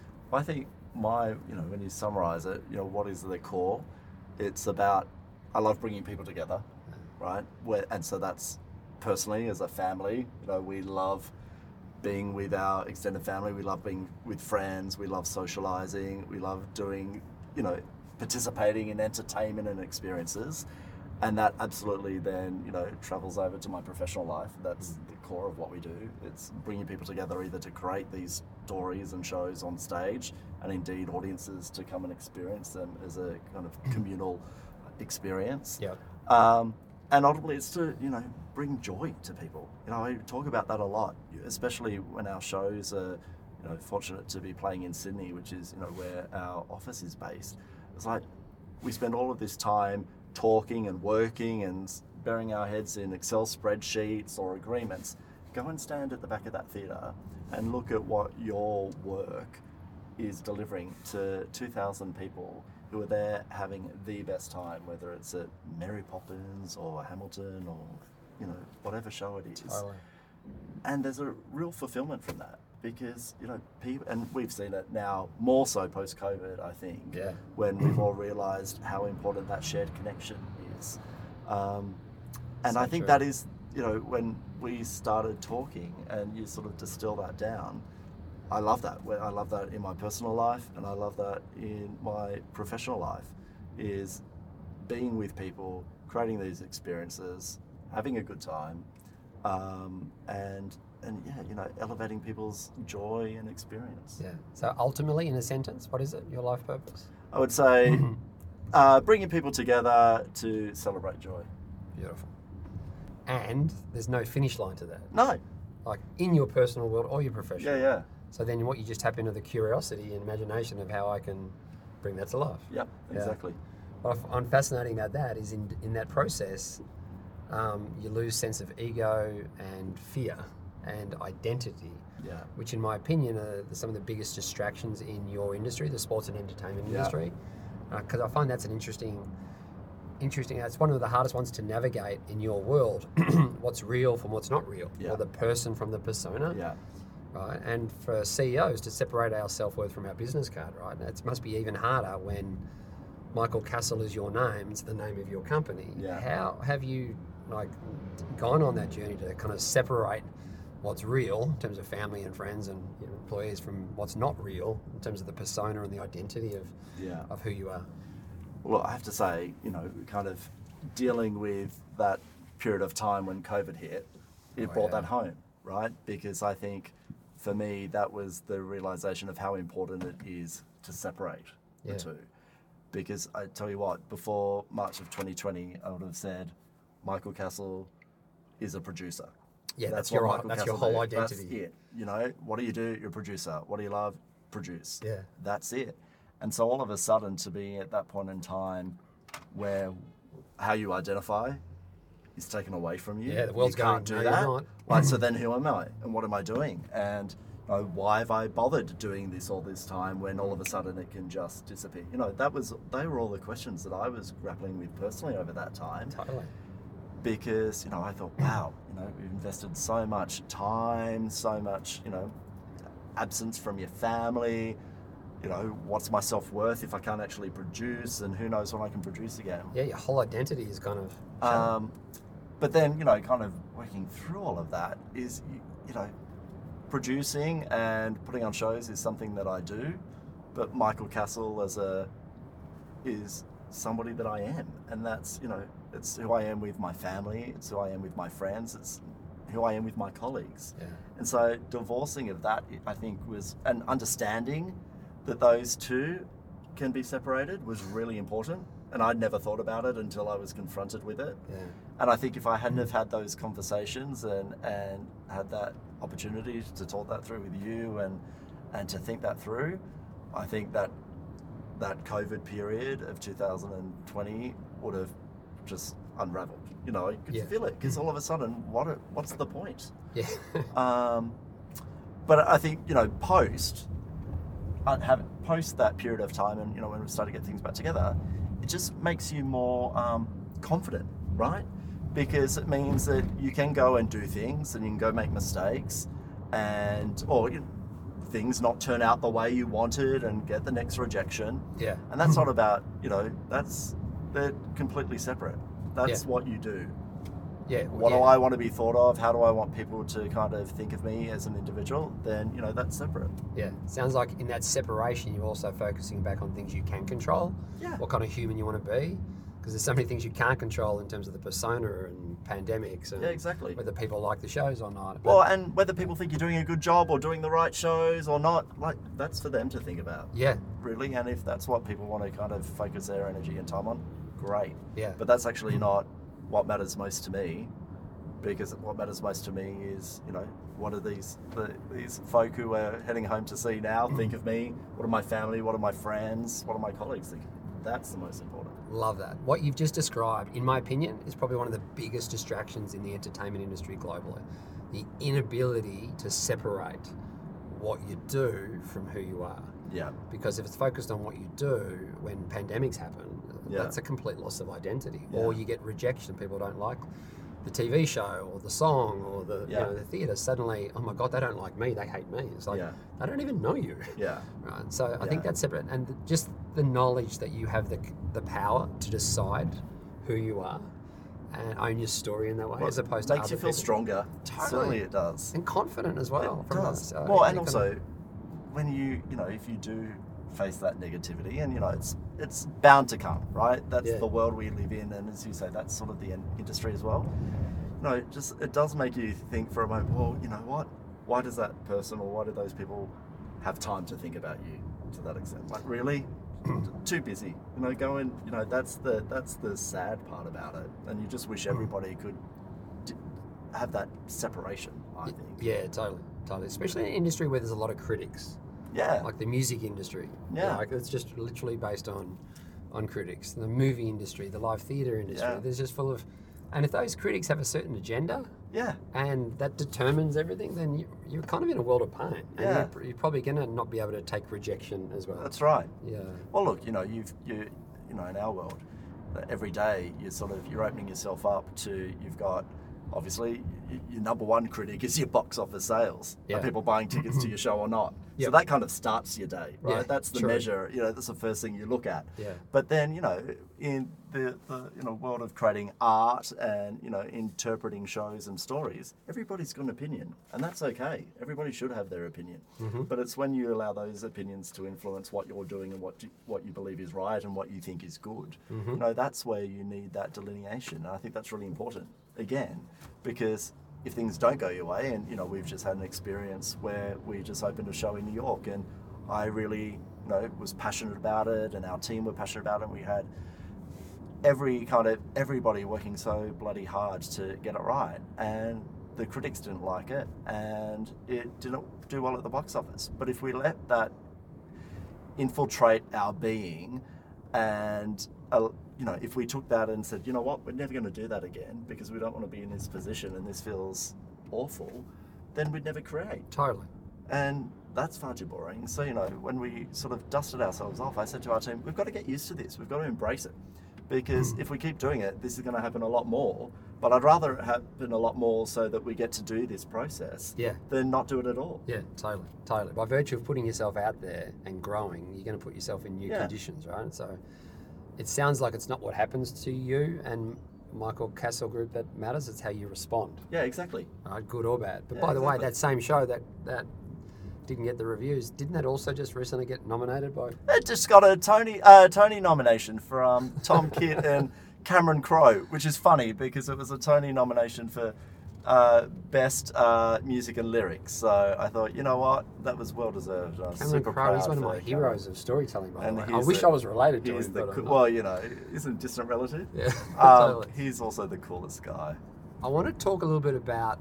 I think my, you know, when you summarize it, you know, what is the core? It's about, I love bringing people together, right? Where, and so that's personally as a family, you know, we love being with our extended family. We love being with friends. We love socializing. We love doing, you know, participating in entertainment and experiences. And that absolutely then, you know, travels over to my professional life. That's the core of what we do. It's bringing people together either to create these stories and shows on stage, and indeed audiences to come and experience them as a kind of communal experience. Yeah. Um, and ultimately it's to, you know, bring joy to people. You know, I talk about that a lot, especially when our shows are, you know, fortunate to be playing in Sydney, which is, you know, where our office is based. It's like we spend all of this time talking and working and burying our heads in Excel spreadsheets or agreements. Go and stand at the back of that theatre and look at what your work is delivering to two thousand people who are there having the best time, whether it's at Mary Poppins or Hamilton or, you know, whatever show it is. Totally. And there's a real fulfillment from that, because, you know, people, and we've seen it now more so post-COVID, I think, Yeah. when we've all realised how important that shared connection is. Um, and So I think true. that is, you know, when we started talking and you sort of distill that down, I love that. Well, I love that in my personal life, and I love that in my professional life, is being with people, creating these experiences, having a good time, um, and and yeah, you know, elevating people's joy and experience. Yeah. So ultimately, in a sentence, what is it? Your life purpose? I would say uh, bringing people together to celebrate joy. Beautiful. And there's no finish line to that. No. Like in your personal world or your professional. Yeah, yeah. So then what you just tap into the curiosity and imagination of how I can bring that to life. Yep, Yeah. exactly. What I find fascinating about that is in in that process, um, you lose sense of ego and fear and identity, Yeah. which in my opinion are some of the biggest distractions in your industry, the sports and entertainment Yeah. industry. Because uh, I find that's an interesting, interesting, it's one of the hardest ones to navigate in your world, what's real from what's not real, Yeah. or the person from the persona. Yeah. Right? And for C E Os to separate our self-worth from our business card, right? It must be even harder when Michael Castle is your name, it's the name of your company. Yeah. How have you like gone on that journey to kind of separate what's real in terms of family and friends and you know, employees from what's not real in terms of the persona and the identity of Yeah. of who you are? Well, I have to say, you know, kind of dealing with that period of time when COVID hit, it Oh, brought yeah. that home, right? Because I think for me, that was the realization of how important it is to separate Yeah. the two. Because I tell you what, before March of twenty twenty, I would have said Michael Castle is a producer. Yeah, that's, what your Michael that's your Castle whole did. That's identity. it. You know, what do you do? You're a producer. What do you love? Produce. Yeah. That's it. And so all of a sudden, to be at that point in time where how you identify is taken away from you. Yeah, the world's you can't going, do "No, you're that. not." Like, so then who am I? And what am I doing? And you know, why have I bothered doing this all this time when all of a sudden it can just disappear? You know, that was they were all the questions that I was grappling with personally over that time. Totally. Because, you know, I thought, wow, you know, we've invested so much time, so much, you know, absence from your family. You know, what's my self-worth if I can't actually produce, and who knows when I can produce again. Yeah, your whole identity is kind of Um, but then, you know, kind of working through all of that is, you, you know, producing and putting on shows is something that I do, but Michael Castle as a is somebody that I am, and that's, you know, it's who I am with my family, it's who I am with my friends, it's who I am with my colleagues. yeah. And so divorcing of that, I think, was an understanding that those two can be separated was really important. And I'd never thought about it until I was confronted with it. Yeah. And I think if I hadn't have had those conversations and, and had that opportunity to talk that through with you and and to think that through, I think that that COVID period of two thousand twenty would have just unraveled. You know, you could Yeah. feel it, because all of a sudden, what are- what's the point? Yeah. Um, but I think, you know, post, uh, have post that period of time, and you know, when we start to get things back together, it just makes you more um, confident, right? Because it means that you can go and do things, and you can go make mistakes, and or you know, things not turn out the way you wanted, and get the next rejection. Yeah. And that's not about, you know, that's they're completely separate. That's Yeah. what you do. Yeah. What yeah. do I want to be thought of? How do I want people to kind of think of me as an individual? Then, you know, that's separate. Yeah. Sounds like in that separation, you're also focusing back on things you can control. Yeah. What kind of human you want to be. Because there's so many things you can't control in terms of the persona and pandemics and Yeah, exactly. whether people like the shows or not. But Well, and whether people think you're doing a good job or doing the right shows or not, like, that's for them to think about, yeah. really. And if that's what people want to kind of focus their energy and time on, great. Yeah. But that's actually not what matters most to me, because what matters most to me is, you know, what are these the, these folk who are heading home to see now think of me? What are my family? What are my friends? What are my colleagues think? That's the most important. Love that. What you've just described, in my opinion, is probably one of the biggest distractions in the entertainment industry globally. The inability to separate what you do from who you are. Yeah. Because if it's focused on what you do when pandemics happen, Yeah. that's a complete loss of identity. Yeah. Or you get rejection, people don't like the T V show or the song or the you Yeah. know, the theatre. Suddenly, oh my God, they don't like me, they hate me. It's like, Yeah. they don't even know you. Yeah. Right. So I think Yeah. that's separate. And just the knowledge that you have the, the power to decide who you are and own your story in that way, Well, as opposed to makes other you feel people. stronger. Totally. Certainly it does. And confident as well. It from does. us. So Well, I and think also when you, you know, if you do face that negativity, and you know, it's it's bound to come, right? That's Yeah. the world we live in, and as you say, that's sort of the in- industry as well. You know, it just it does make you think for a moment. Well, you know what? Why does that person, or why do those people have time to think about you to that extent? Like, really? Too busy. You know, go and you know that's the that's the sad part about it, and you just wish everybody could d- have that separation. I think. Yeah, totally, totally. Especially in an industry where there's a lot of critics, Yeah. like the music industry. Yeah. like it's just literally based on on critics. The movie industry, the live theatre industry, Yeah. there's just full of And if those critics have a certain agenda Yeah. and that determines everything, then you, you're kind of in a world of pain. And Yeah. you're, you're probably going to not be able to take rejection as well. That's right. Yeah. Well, look, you know, you've you you know, in our world, uh, every day you're sort of you're opening yourself up to you've got obviously y- your number one critic is your box office sales. Yeah. Are people buying tickets to your show or not? So Yep. that kind of starts your day, right? Yeah, That's the true. measure. You know, that's the first thing you look at. Yeah. But then, you know, in the, the you know world of creating art and you know interpreting shows and stories, everybody's got an opinion, and that's okay. Everybody should have their opinion. Mm-hmm. But it's when you allow those opinions to influence what you're doing and what you, what you believe is right and what you think is good. Mm-hmm. You know, that's where you need that delineation, and I think that's really important. Again, because if things don't go your way, and you know we've just had an experience where we just opened a show in New York, and I really you know was passionate about it, and our team were passionate about it, and we had every kind of everybody working so bloody hard to get it right, and the critics didn't like it, and it didn't do well at the box office. But if we let that infiltrate our being, and uh, you know, if we took that and said, you know what, we're never going to do that again because we don't want to be in this position and this feels awful, then we'd never create. Totally. And that's far too boring. So, you know, when we sort of dusted ourselves off, I said to our team, we've got to get used to this. We've got to embrace it. Because if we keep doing it, this is going to happen a lot more. But I'd rather it happen a lot more so that we get to do this process Yeah. than not do it at all. Yeah, totally, totally. By virtue of putting yourself out there and growing, you're going to put yourself in new Yeah. conditions, right? So it sounds like it's not what happens to you and Michael Castle Group that matters, it's how you respond, Yeah, exactly. right? Good or bad. But Yeah, by the way, exactly. that same show that, that didn't get the reviews, didn't that also just recently get nominated by... It just got a Tony uh, Tony nomination for um, Tom Kitt and Cameron Crowe, which is funny because it was a Tony nomination for uh, best uh, music and lyrics. So I thought, you know what, that was well deserved. I was Cameron super Crowe, he's proud one of for my Cameron. heroes of storytelling, by And the way. I he's wish the- I was related to He's him, the but coo- I'm not. well, you know, isn't a distant relative. Yeah, Um, totally. He's also the coolest guy. I want to talk a little bit about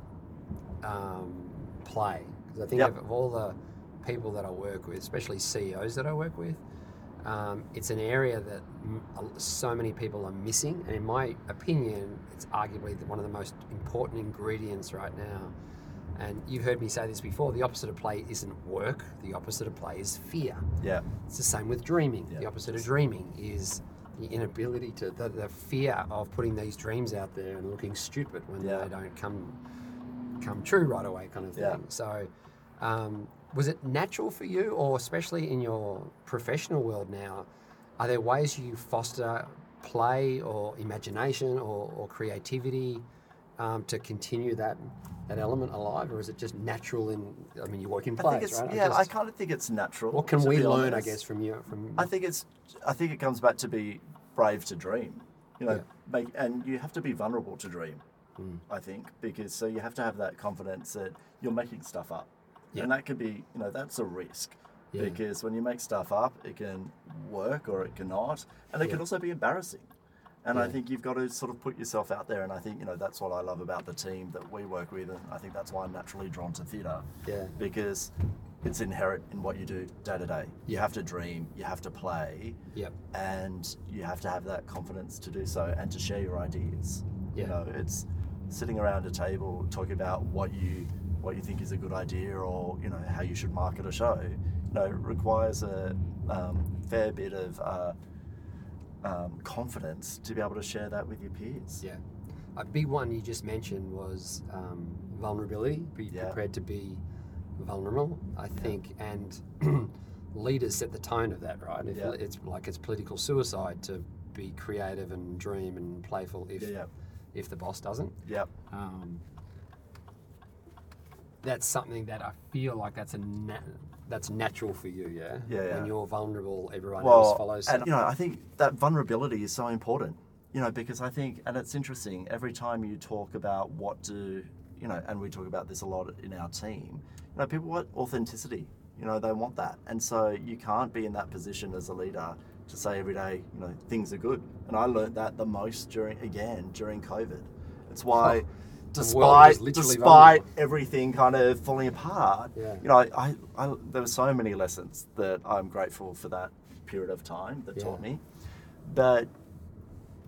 um, play, because I think Yep. of, of all the people that I work with, especially C E Os that I work with, um, it's an area that m- so many people are missing, and in my opinion, it's arguably the- one of the most important ingredients right now. And you've heard me say this before, the opposite of play isn't work, the opposite of play is fear. Yeah, It's the same with dreaming. Yeah. The opposite of dreaming is the inability to, the, the fear of putting these dreams out there and looking stupid when Yeah. they don't come come true right away, kind of thing. Yeah. So, um, was it natural for you, or especially in your professional world now, are there ways you foster play or imagination or, or creativity um, to continue that that element alive, or is it just natural in? I mean, you work in I plays, think it's right? yeah. I just- kind of think it's natural. what can to we be learn, I honest. guess, from you? From I think it's. I think it comes back to be brave to dream. You know, Yeah. make and you have to be vulnerable to dream. Mm. I think because so you have to have that confidence that you're making stuff up, Yeah. and that could be you know that's a risk. Yeah. Because when you make stuff up, it can work or it cannot, and it Yeah. can also be embarrassing. And I Yeah. think you've got to sort of put yourself out there, and I think you know that's what I love about the team that we work with, and I think that's why I'm naturally drawn to theatre. Yeah. Because it's inherent in what you do day to day. You Yeah. have to dream, you have to play, Yep. and you have to have that confidence to do so and to share your ideas. Yeah. You know, it's sitting around a table talking about what you what you think is a good idea, or you know how you should market a show. You know, requires a um, fair bit of uh, um, confidence to be able to share that with your peers. Yeah. A big one you just mentioned was um, vulnerability. Be Yeah. prepared to be vulnerable, I think, and leaders set the tone of that, right? If Yeah. it's like it's political suicide to be creative and dream and playful if Yeah, yeah, if the boss doesn't. yeah. Um, that's something that I feel like that's a na- that's natural for you, yeah. Yeah, yeah. When you're vulnerable, everyone Well, else follows. and you know, I think that vulnerability is so important. You know, because I think, and it's interesting. Every time you talk about what do you know, and we talk about this a lot in our team. You know, people want authenticity. You know, they want that, and so you can't be in that position as a leader to say every day, you know, things are good. And I learned that the most during, again, during COVID. It's why, Oh, the world was despite literally despite vulnerable. everything kind of falling apart, Yeah. you know, I, I there were so many lessons that I'm grateful for that period of time that Yeah. taught me. But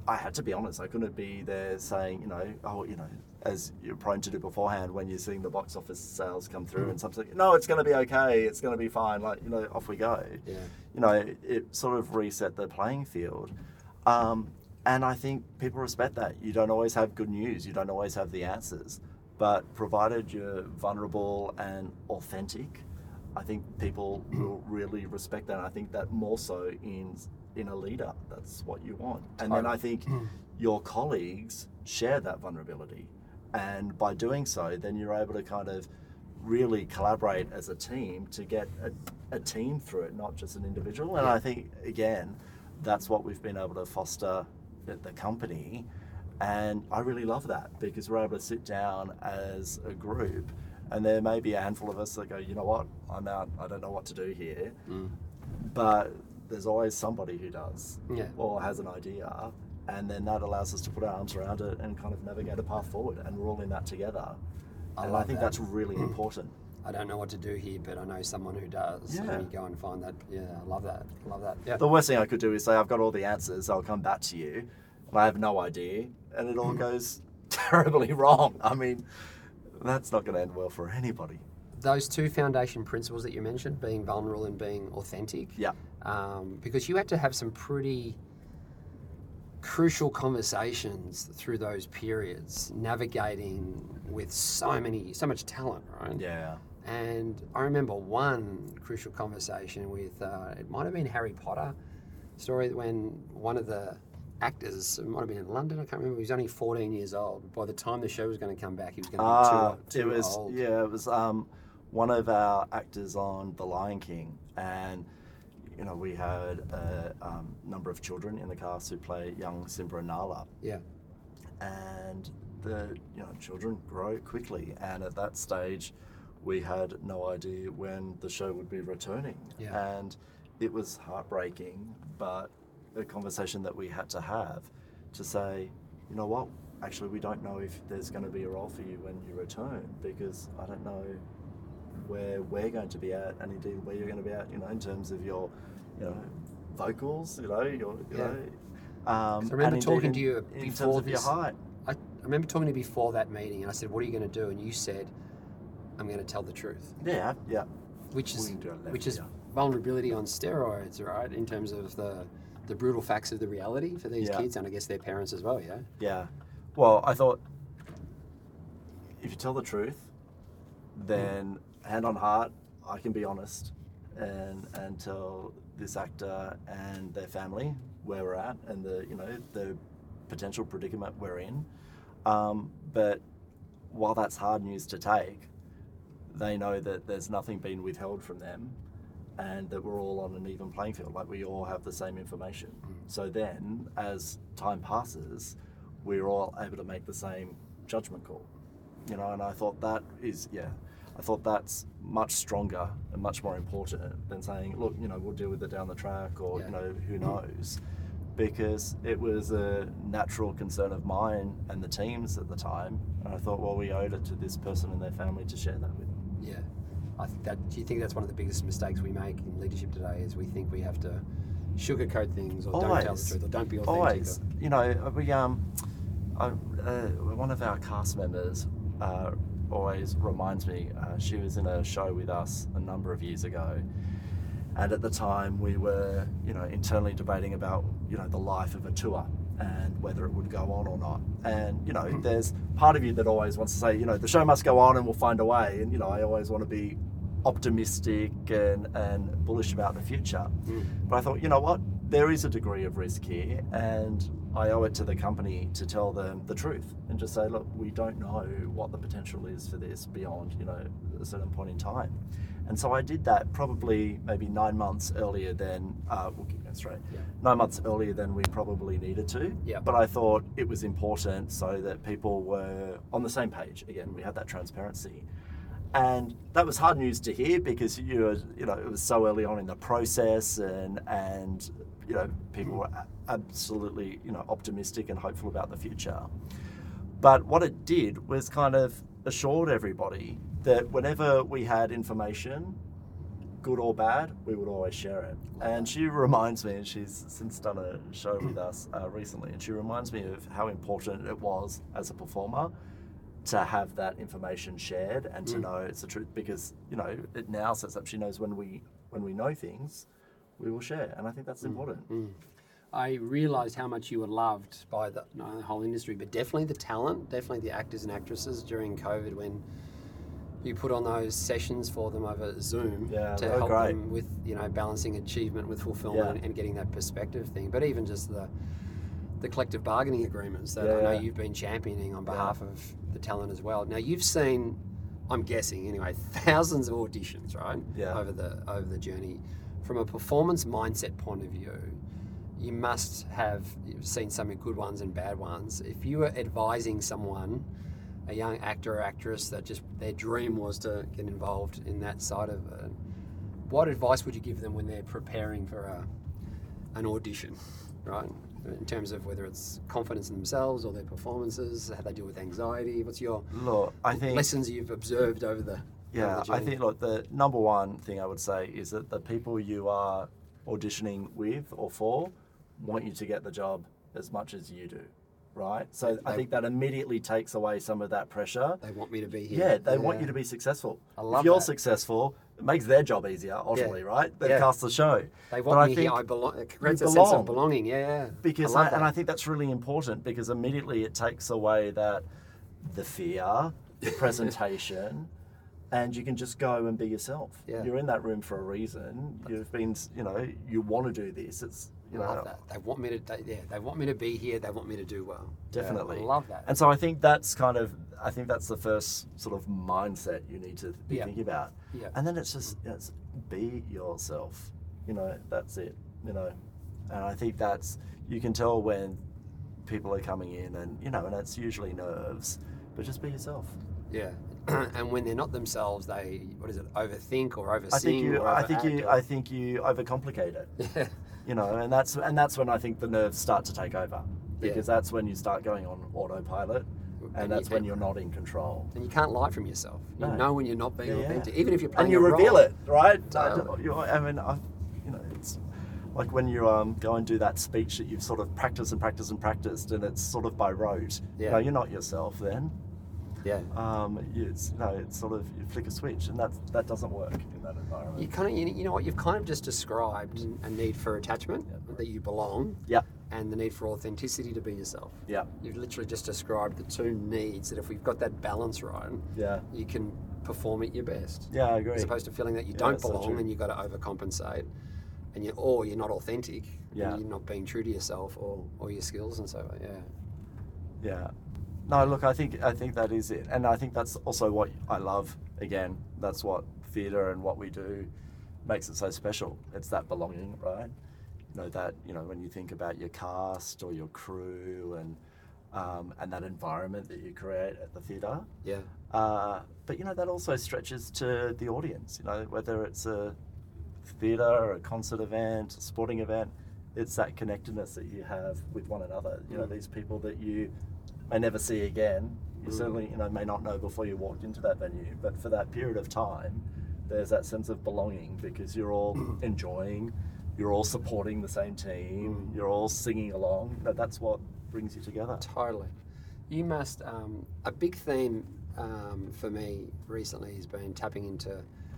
I had to be honest. I couldn't be there saying, you know, oh, you know, as you're prone to do beforehand when you're seeing the box office sales come through, mm. and something, no, it's going to be okay, it's going to be fine, like, you know, off we go. Yeah. You know, it, it sort of reset the playing field. Um, and I think people respect that. You don't always have good news, you don't always have the answers, but provided you're vulnerable and authentic, I think people will really respect that. And I think that more so in in a leader, that's what you want. And then I think your colleagues share that vulnerability. And by doing so, then you're able to kind of really collaborate as a team to get a, a team through it, not just an individual. And Yeah. I think, again, that's what we've been able to foster at the company. And I really love that because we're able to sit down as a group, and there may be a handful of us that go, you know what, I'm out, I don't know what to do here. Mm. But there's always somebody who does, yeah. or has an idea, and then that allows us to put our arms around it and kind of navigate a path forward, and we're all in that together. I and love I think that. that's really important. I don't know what to do here, but I know someone who does. Yeah. And you go and find that. Yeah, I love that. I love that. Yeah. The worst thing I could do is say, I've got all the answers, I'll come back to you, and I have no idea, and it all goes terribly wrong. I mean, that's not going to end well for anybody. Those two foundation principles that you mentioned, being vulnerable and being authentic. Yeah. Um, because you had to have some pretty crucial conversations through those periods, navigating with so many, so much talent, right? Yeah. And I remember one crucial conversation with, uh, it might have been Harry Potter story, when one of the actors, it might have been in London, I can't remember, he was only fourteen years old. By the time the show was going to come back, he was going to be Uh, too, too it was, old. Yeah, it was um, one of our actors on The Lion King, and you know, we had a um, number of children in the cast who play young Simba and Nala. Yeah. And the you know children grow quickly, and at that stage, we had no idea when the show would be returning. Yeah. And it was heartbreaking, but a conversation that we had to have to say, you know what, actually we don't know if there's going to be a role for you when you return, because I don't know where we're going to be at, and indeed where you're going to be at, you know, in terms of your, you know, vocals, you know, your, you Yeah. know. Um, I remember and talking indeed to you in, in before terms of this. your height. I, I remember talking to you before that meeting, and I said, "What are you going to do?" And you said, "I'm going to tell the truth." Yeah, yeah. Which We is can do it left which is here. vulnerability on steroids, right? In terms of the the brutal facts of the reality for these Yeah. kids, and I guess their parents as well. Yeah. Yeah. Well, I thought if you tell the truth, then hand on heart, I can be honest and and tell this actor and their family where we're at and the you know the potential predicament we're in. Um, but while that's hard news to take, they know that there's nothing being withheld from them, and that we're all on an even playing field. Like, we all have the same information. Mm. So then, as time passes, we're all able to make the same judgment call. You know, and I thought that is, yeah, I thought that's much stronger and much more important than saying, look, you know, we'll deal with it down the track, or, Yeah. you know, who knows. Because it was a natural concern of mine and the teams at the time. And I thought, well, we owed it to this person and their family to share that with them. Yeah. I think that. Do you think that's one of the biggest mistakes we make in leadership today? Is we think we have to sugarcoat things, or Always. don't tell the truth, or don't be authentic. Always. Or, You know, we um, I, uh, one of our cast members uh, always reminds me. Uh, she was in a show with us a number of years ago, and at the time we were, you know, internally debating about, you know, the life of a tour and whether it would go on or not. And, you know, there's part of you that always wants to say, you know, the show must go on and we'll find a way. And, you know, I always want to be optimistic and, and bullish about the future. Mm. But I thought, you know what, there is a degree of risk here, and I owe it to the company to tell them the truth and just say, look, we don't know what the potential is for this beyond, you know, a certain point in time. And so I did that probably maybe nine months earlier than, uh, we'll keep going straight, Yeah. nine months earlier than we probably needed to. Yeah. But I thought it was important so that people were on the same page. Again, we had that transparency. And that was hard news to hear, because you were, you know, it was so early on in the process, and, and you know, people were absolutely, you know, optimistic and hopeful about the future. But what it did was kind of assured everybody that whenever we had information, good or bad, we would always share it. And she reminds me, and she's since done a show with us uh, recently, and she reminds me of how important it was as a performer to have that information shared and to mm. know it's the truth, because, you know, it now sets up, she knows when we when we know things, we will share. And I think that's mm. important. Mm. I realised how much you were loved by the, no, the whole industry, but definitely the talent, definitely the actors and actresses during COVID when you put on those sessions for them over Zoom yeah, to help great. them with, you know, balancing achievement with fulfillment yeah. and getting that perspective thing. But even just the the collective bargaining agreements that yeah, I know yeah. you've been championing on behalf yeah. of the talent as well. Now you've seen, I'm guessing anyway, thousands of auditions, right? Yeah. Over the over the journey. From a performance mindset point of view, you must have seen some good ones and bad ones. If you were advising someone, a young actor or actress that just their dream was to get involved in that side of it, what advice would you give them when they're preparing for a, an audition, right? In terms of whether it's confidence in themselves or their performances, how they deal with anxiety. What's your look, I think, lessons you've observed over the Yeah, over the I think, look, the number one thing I would say is that the people you are auditioning with or for want you to get the job as much as you do. Right? So They, I think that immediately takes away some of that pressure. They want me to be here. Yeah, they yeah. want you to be successful. I love if you're that. successful, it makes their job easier, ultimately, Yeah. right? They Yeah. cast the show. They But want I me think here. I belong. It creates you a sense belong. of belonging. Yeah, yeah. Because I love I, and that. I think that's really important, because immediately it takes away that the fear, the presentation, and you can just go and be yourself. Yeah. You're in that room for a reason. You've been, you know, you want to do this. It's, you I know, love that. They want me to. They, yeah, they want me to be here. They want me to do well. definitely. Yeah, I love that. And so I think that's kind of, I think that's the first sort of mindset you need to be Yeah. thinking about. Yeah. And then it's just, you know, it's be yourself. You know, that's it. You know, and I think that's, you can tell when people are coming in, and, you know, and it's usually nerves, but just be yourself. Yeah. And when they're not themselves, they what is it? Overthink or oversing. I think you, or I think overact you, or- I think you overcomplicate it. Yeah. You know, and that's and that's when I think the nerves start to take over, because Yeah. that's when you start going on autopilot, and, And that's you- when you're not in control. And you can't lie from yourself. You No. know when you're not being Yeah, yeah. authentic, even if you're playing And you a reveal role. it, right? I, Totally. you know, I mean, I, you know, it's like when you um, go and do that speech that you've sort of practiced and practiced and practiced, and it's sort of by rote. Yeah. You know, you're not yourself then. Yeah. Um, it's you know, it's sort of you flick a switch, and that that doesn't work in that environment. You kind of, you you know what, you've kind of just described a need for attachment, that you belong, Yeah, and the need for authenticity to be yourself. yeah, You've literally just described the two needs that if we've got that balance right, yeah, you can perform at your best. yeah. I agree. As opposed to feeling that you Yeah, don't that's so belong true. and you've got to overcompensate, and you or you're not authentic, Yeah. and you're not being true to yourself or, or your skills and so on. Yeah. Yeah. No, look, I think I think that is it, and I think that's also what I love. Again, that's what theatre and what we do makes it so special. It's that belonging, right? You know, that, you know, when you think about your cast or your crew and um, and that environment that you create at the theatre. Yeah. Uh, but you know, that also stretches to the audience. You know, whether it's a theatre or a concert event, a sporting event, it's that connectedness that you have with one another. You know, Mm. these people that you may never see again. You Mm. certainly, you know, may not know before you walked into that venue, but for that period of time, there's that sense of belonging, because you're all enjoying, you're all supporting the same team, Mm. you're all singing along. You know, that's what brings you together. Totally. You must, um, a big theme um, for me recently has been tapping into,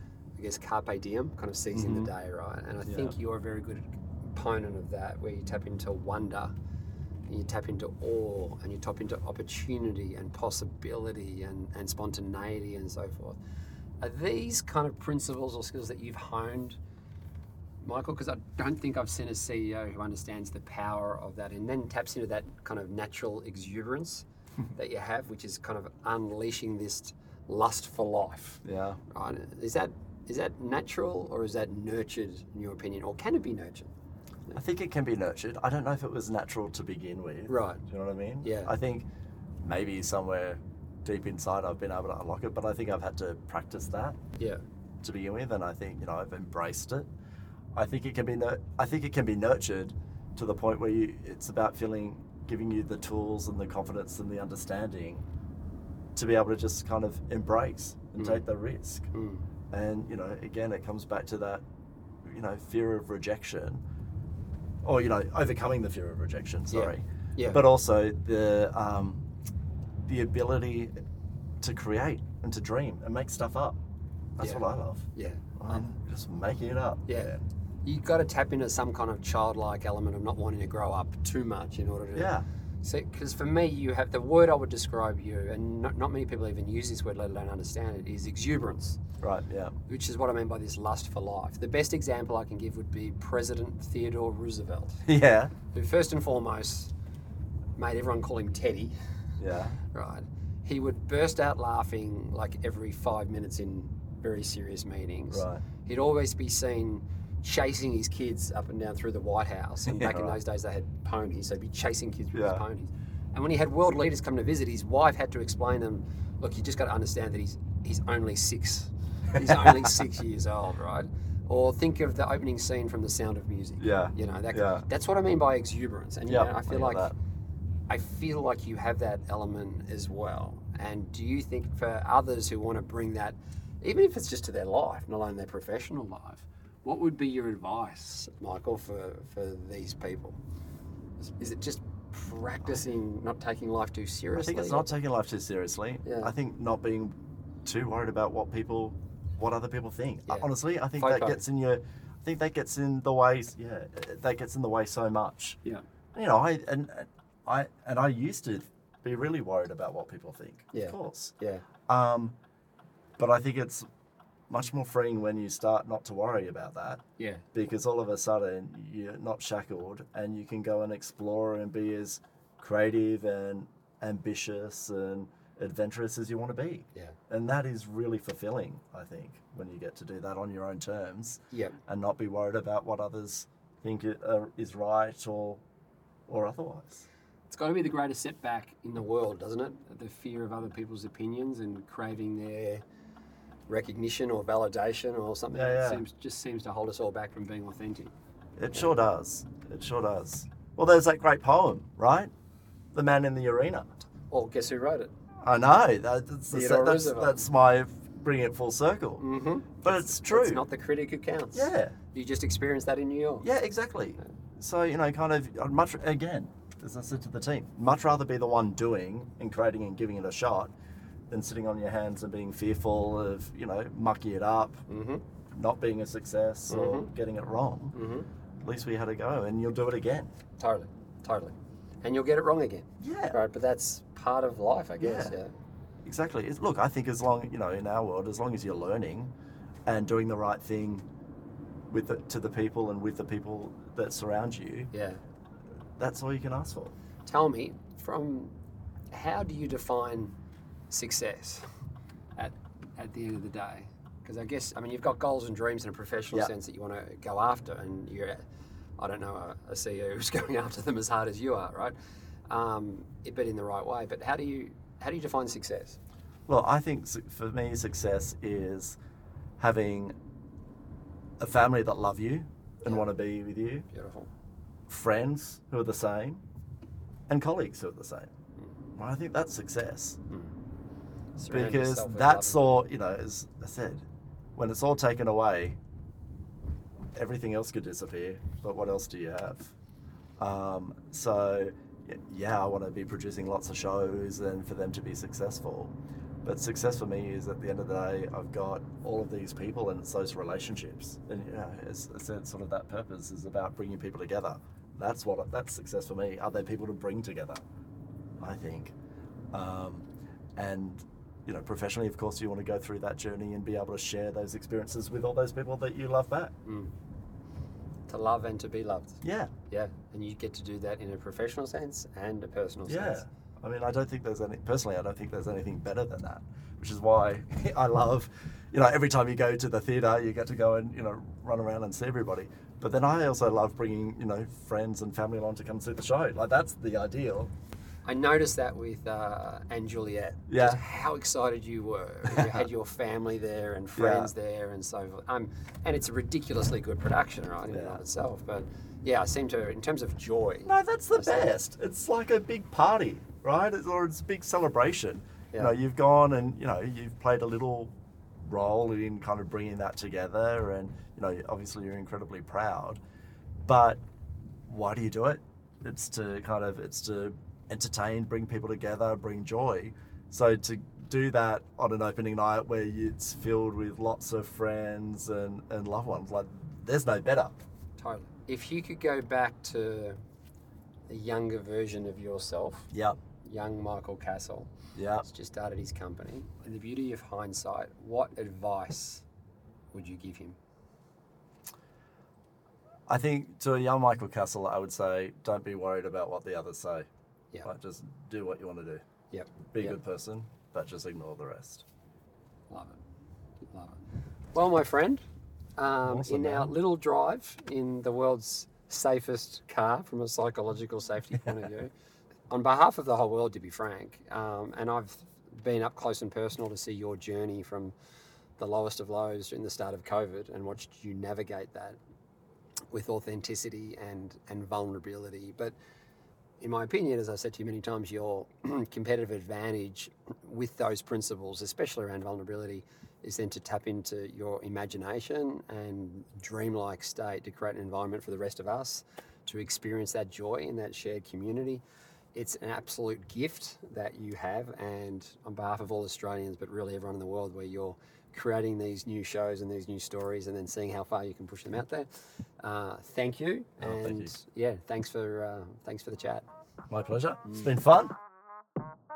I guess, carpe diem, kind of seizing Mhm. the day, right? And I Yeah. think you're a very good component of that, where you tap into wonder, and you tap into awe, and you tap into opportunity and possibility and, and spontaneity and so forth. Are these kind of principles or skills that you've honed, Michael? Because I don't think I've seen a C E O who understands the power of that and then taps into that kind of natural exuberance that you have, which is kind of unleashing this lust for life. Yeah. Right? Is that is that natural, or is that nurtured in your opinion, or can it be nurtured? I think it can be nurtured. I don't know if it was natural to begin with. Right. Do you know what I mean? Yeah. I think maybe somewhere deep inside I've been able to unlock it, but I think I've had to practice that Yeah. to begin with, and I think, you know, I've embraced it. I think it can be nur- I think it can be nurtured to the point where you it's about feeling giving you the tools and the confidence and the understanding to be able to just kind of embrace and Mm. take the risk. Mm. And, you know, again, it comes back to that, you know, fear of rejection, or, you know, overcoming the fear of rejection, sorry. Yeah. Yeah. But also the um, the ability to create and to dream and make stuff up. That's Yeah. what I love. Yeah. I'm just making it up. Yeah. You've got to tap into some kind of childlike element of not wanting to grow up too much in order to. Yeah. See, because for me, you have the word I would describe you, and not, not many people even use this word, let alone understand it, is exuberance, Right, yeah. which is what I mean by this lust for life. The best example I can give would be President Theodore Roosevelt, Yeah. who first and foremost made everyone call him Teddy, Yeah. right? He would burst out laughing like every five minutes in very serious meetings. Right. He'd always be seen chasing his kids up and down through the White House. And Yeah, back in right. those days, they had ponies, so he'd be chasing kids with Yeah. his ponies. And when he had world leaders come to visit, his wife had to explain them, look, you just got to understand that he's he's only six. He's only six years old, right? Or think of the opening scene from The Sound of Music. Yeah. You know, that, Yeah. that's what I mean by exuberance. And you Yeah, know, I I feel get like that. I feel like you have that element as well. And do you think for others who want to bring that, even if it's just to their life, not only their professional life, what would be your advice, Michael, for, for these people? Is, is it just practicing not taking life too I seriously? think it's not taking life too seriously. Yeah. I think not being too worried about what people, what other people think. Yeah. Honestly, I think Focus. that gets in your, I think that gets in the way. Yeah, that gets in the way so much. Yeah. You know, I and I and I used to be really worried about what people think. Yeah. Of course. Yeah. Um, but I think it's much more freeing when you start not to worry about that, Yeah. because all of a sudden you're not shackled and you can go and explore and be as creative and ambitious and adventurous as you want to be. Yeah. And that is really fulfilling, I think, when you get to do that on your own terms Yeah. and not be worried about what others think it, uh, is right or or otherwise. It's got to be the greatest setback in the world, doesn't it? The fear of other people's opinions and craving their recognition or validation or something. Yeah, that yeah. seems just seems to hold us all back from being authentic. It sure does. It sure does. Well, there's that great poem, right? The Man in the Arena. Well, guess who wrote it? I know. That, that's, the, Theodore that's, Roosevelt. that's my bringing it full circle. Mm-hmm. But it's true. It's not the critic who counts. Yeah. You just experienced that in New York. Yeah, exactly. So, you know, kind of, I'd much, again, as I said to the team, much rather be the one doing and creating and giving it a shot than sitting on your hands and being fearful of, you know, mucking it up, Mm-hmm. not being a success or Mhm. getting it wrong. Mm-hmm. At least we had a go and you'll do it again. Totally. Totally. And you'll get it wrong again. Yeah. Right. But that's part of life, I guess. Yeah. Yeah. Exactly. It's, look, I think as long, you know, in our world, as long as you're learning and doing the right thing with the, to the people and with the people that surround you, Yeah. that's all you can ask for. Tell me, from how do you define success at at the end of the day? Because I guess, I mean, you've got goals and dreams in a professional Yeah. sense that you want to go after, and you're, I don't know, a, a C E O who's going after them as hard as you are, right? Um, it- but in the right way. But how do you how do you define success? Well, I think su- for me, success is having a family that love you and Yeah. want to be with you, Beautiful. friends who are the same, and colleagues who are the same. Well, I think that's success. Surround Because yourself with that's loving all, you know, as I said, when it's all taken away, everything else could disappear, but what else do you have? Um, so, y- yeah, I want to be producing lots of shows and for them to be successful. But success for me is at the end of the day, I've got all of these people and it's those relationships. And, you know, as I said, sort of that purpose is about bringing people together. That's what, that's success for me. Are there people to bring together? I think. Um, and, you know, professionally, of course, you want to go through that journey and be able to share those experiences with all those people that you love back. Mm. To love and to be loved. Yeah, Yeah. And you get to do that in a professional sense and a personal yeah. sense. I mean, I don't think there's any, personally, I don't think there's anything better than that, which is why I love, you know, every time you go to the theatre, you get to go and, you know, run around and see everybody. But then I also love bringing, you know, friends and family along to come see the show. Like, that's the ideal. I noticed that with uh, Anne Juliet. Yeah. Just how excited you were. You had your family there and friends there and so forth. Um, and it's a ridiculously good production, right, in and Yeah. of itself. But yeah, I seem to, in terms of joy. No, that's the I see. best. It's like a big party, right? It's, or it's a big celebration. Yeah. You know, you've gone and, you know, you've played a little role in kind of bringing that together, and you know, obviously you're incredibly proud. But why do you do it? It's to kind of it's to entertain, bring people together, bring joy. So to do that on an opening night where it's filled with lots of friends and, and loved ones, like there's no better. Totally. If you could go back to a younger version of yourself, Yeah, young Michael Castle, yeah. who's just started his company, in the beauty of hindsight, what advice would you give him? I think to a young Michael Castle, I would say, don't be worried about what the others say. Yeah. Like, just do what you want to do. Yep. Be a Yep. good person, but just ignore the rest. Love it. Love it. Well, my friend, um, Awesome, in our man. little drive in the world's safest car from a psychological safety point of view, on behalf of the whole world, to be frank, um, and I've been up close and personal to see your journey from the lowest of lows in the start of COVID and watched you navigate that with authenticity and, and vulnerability. But in my opinion, as I've said to you many times, your competitive advantage with those principles, especially around vulnerability, is then to tap into your imagination and dreamlike state to create an environment for the rest of us to experience that joy in that shared community. It's an absolute gift that you have, and on behalf of all Australians, but really everyone in the world, where you're creating these new shows and these new stories and then seeing how far you can push them out there. Uh, thank you. Oh, and thank you. yeah, thanks for uh, thanks for the chat. My pleasure. It's been fun.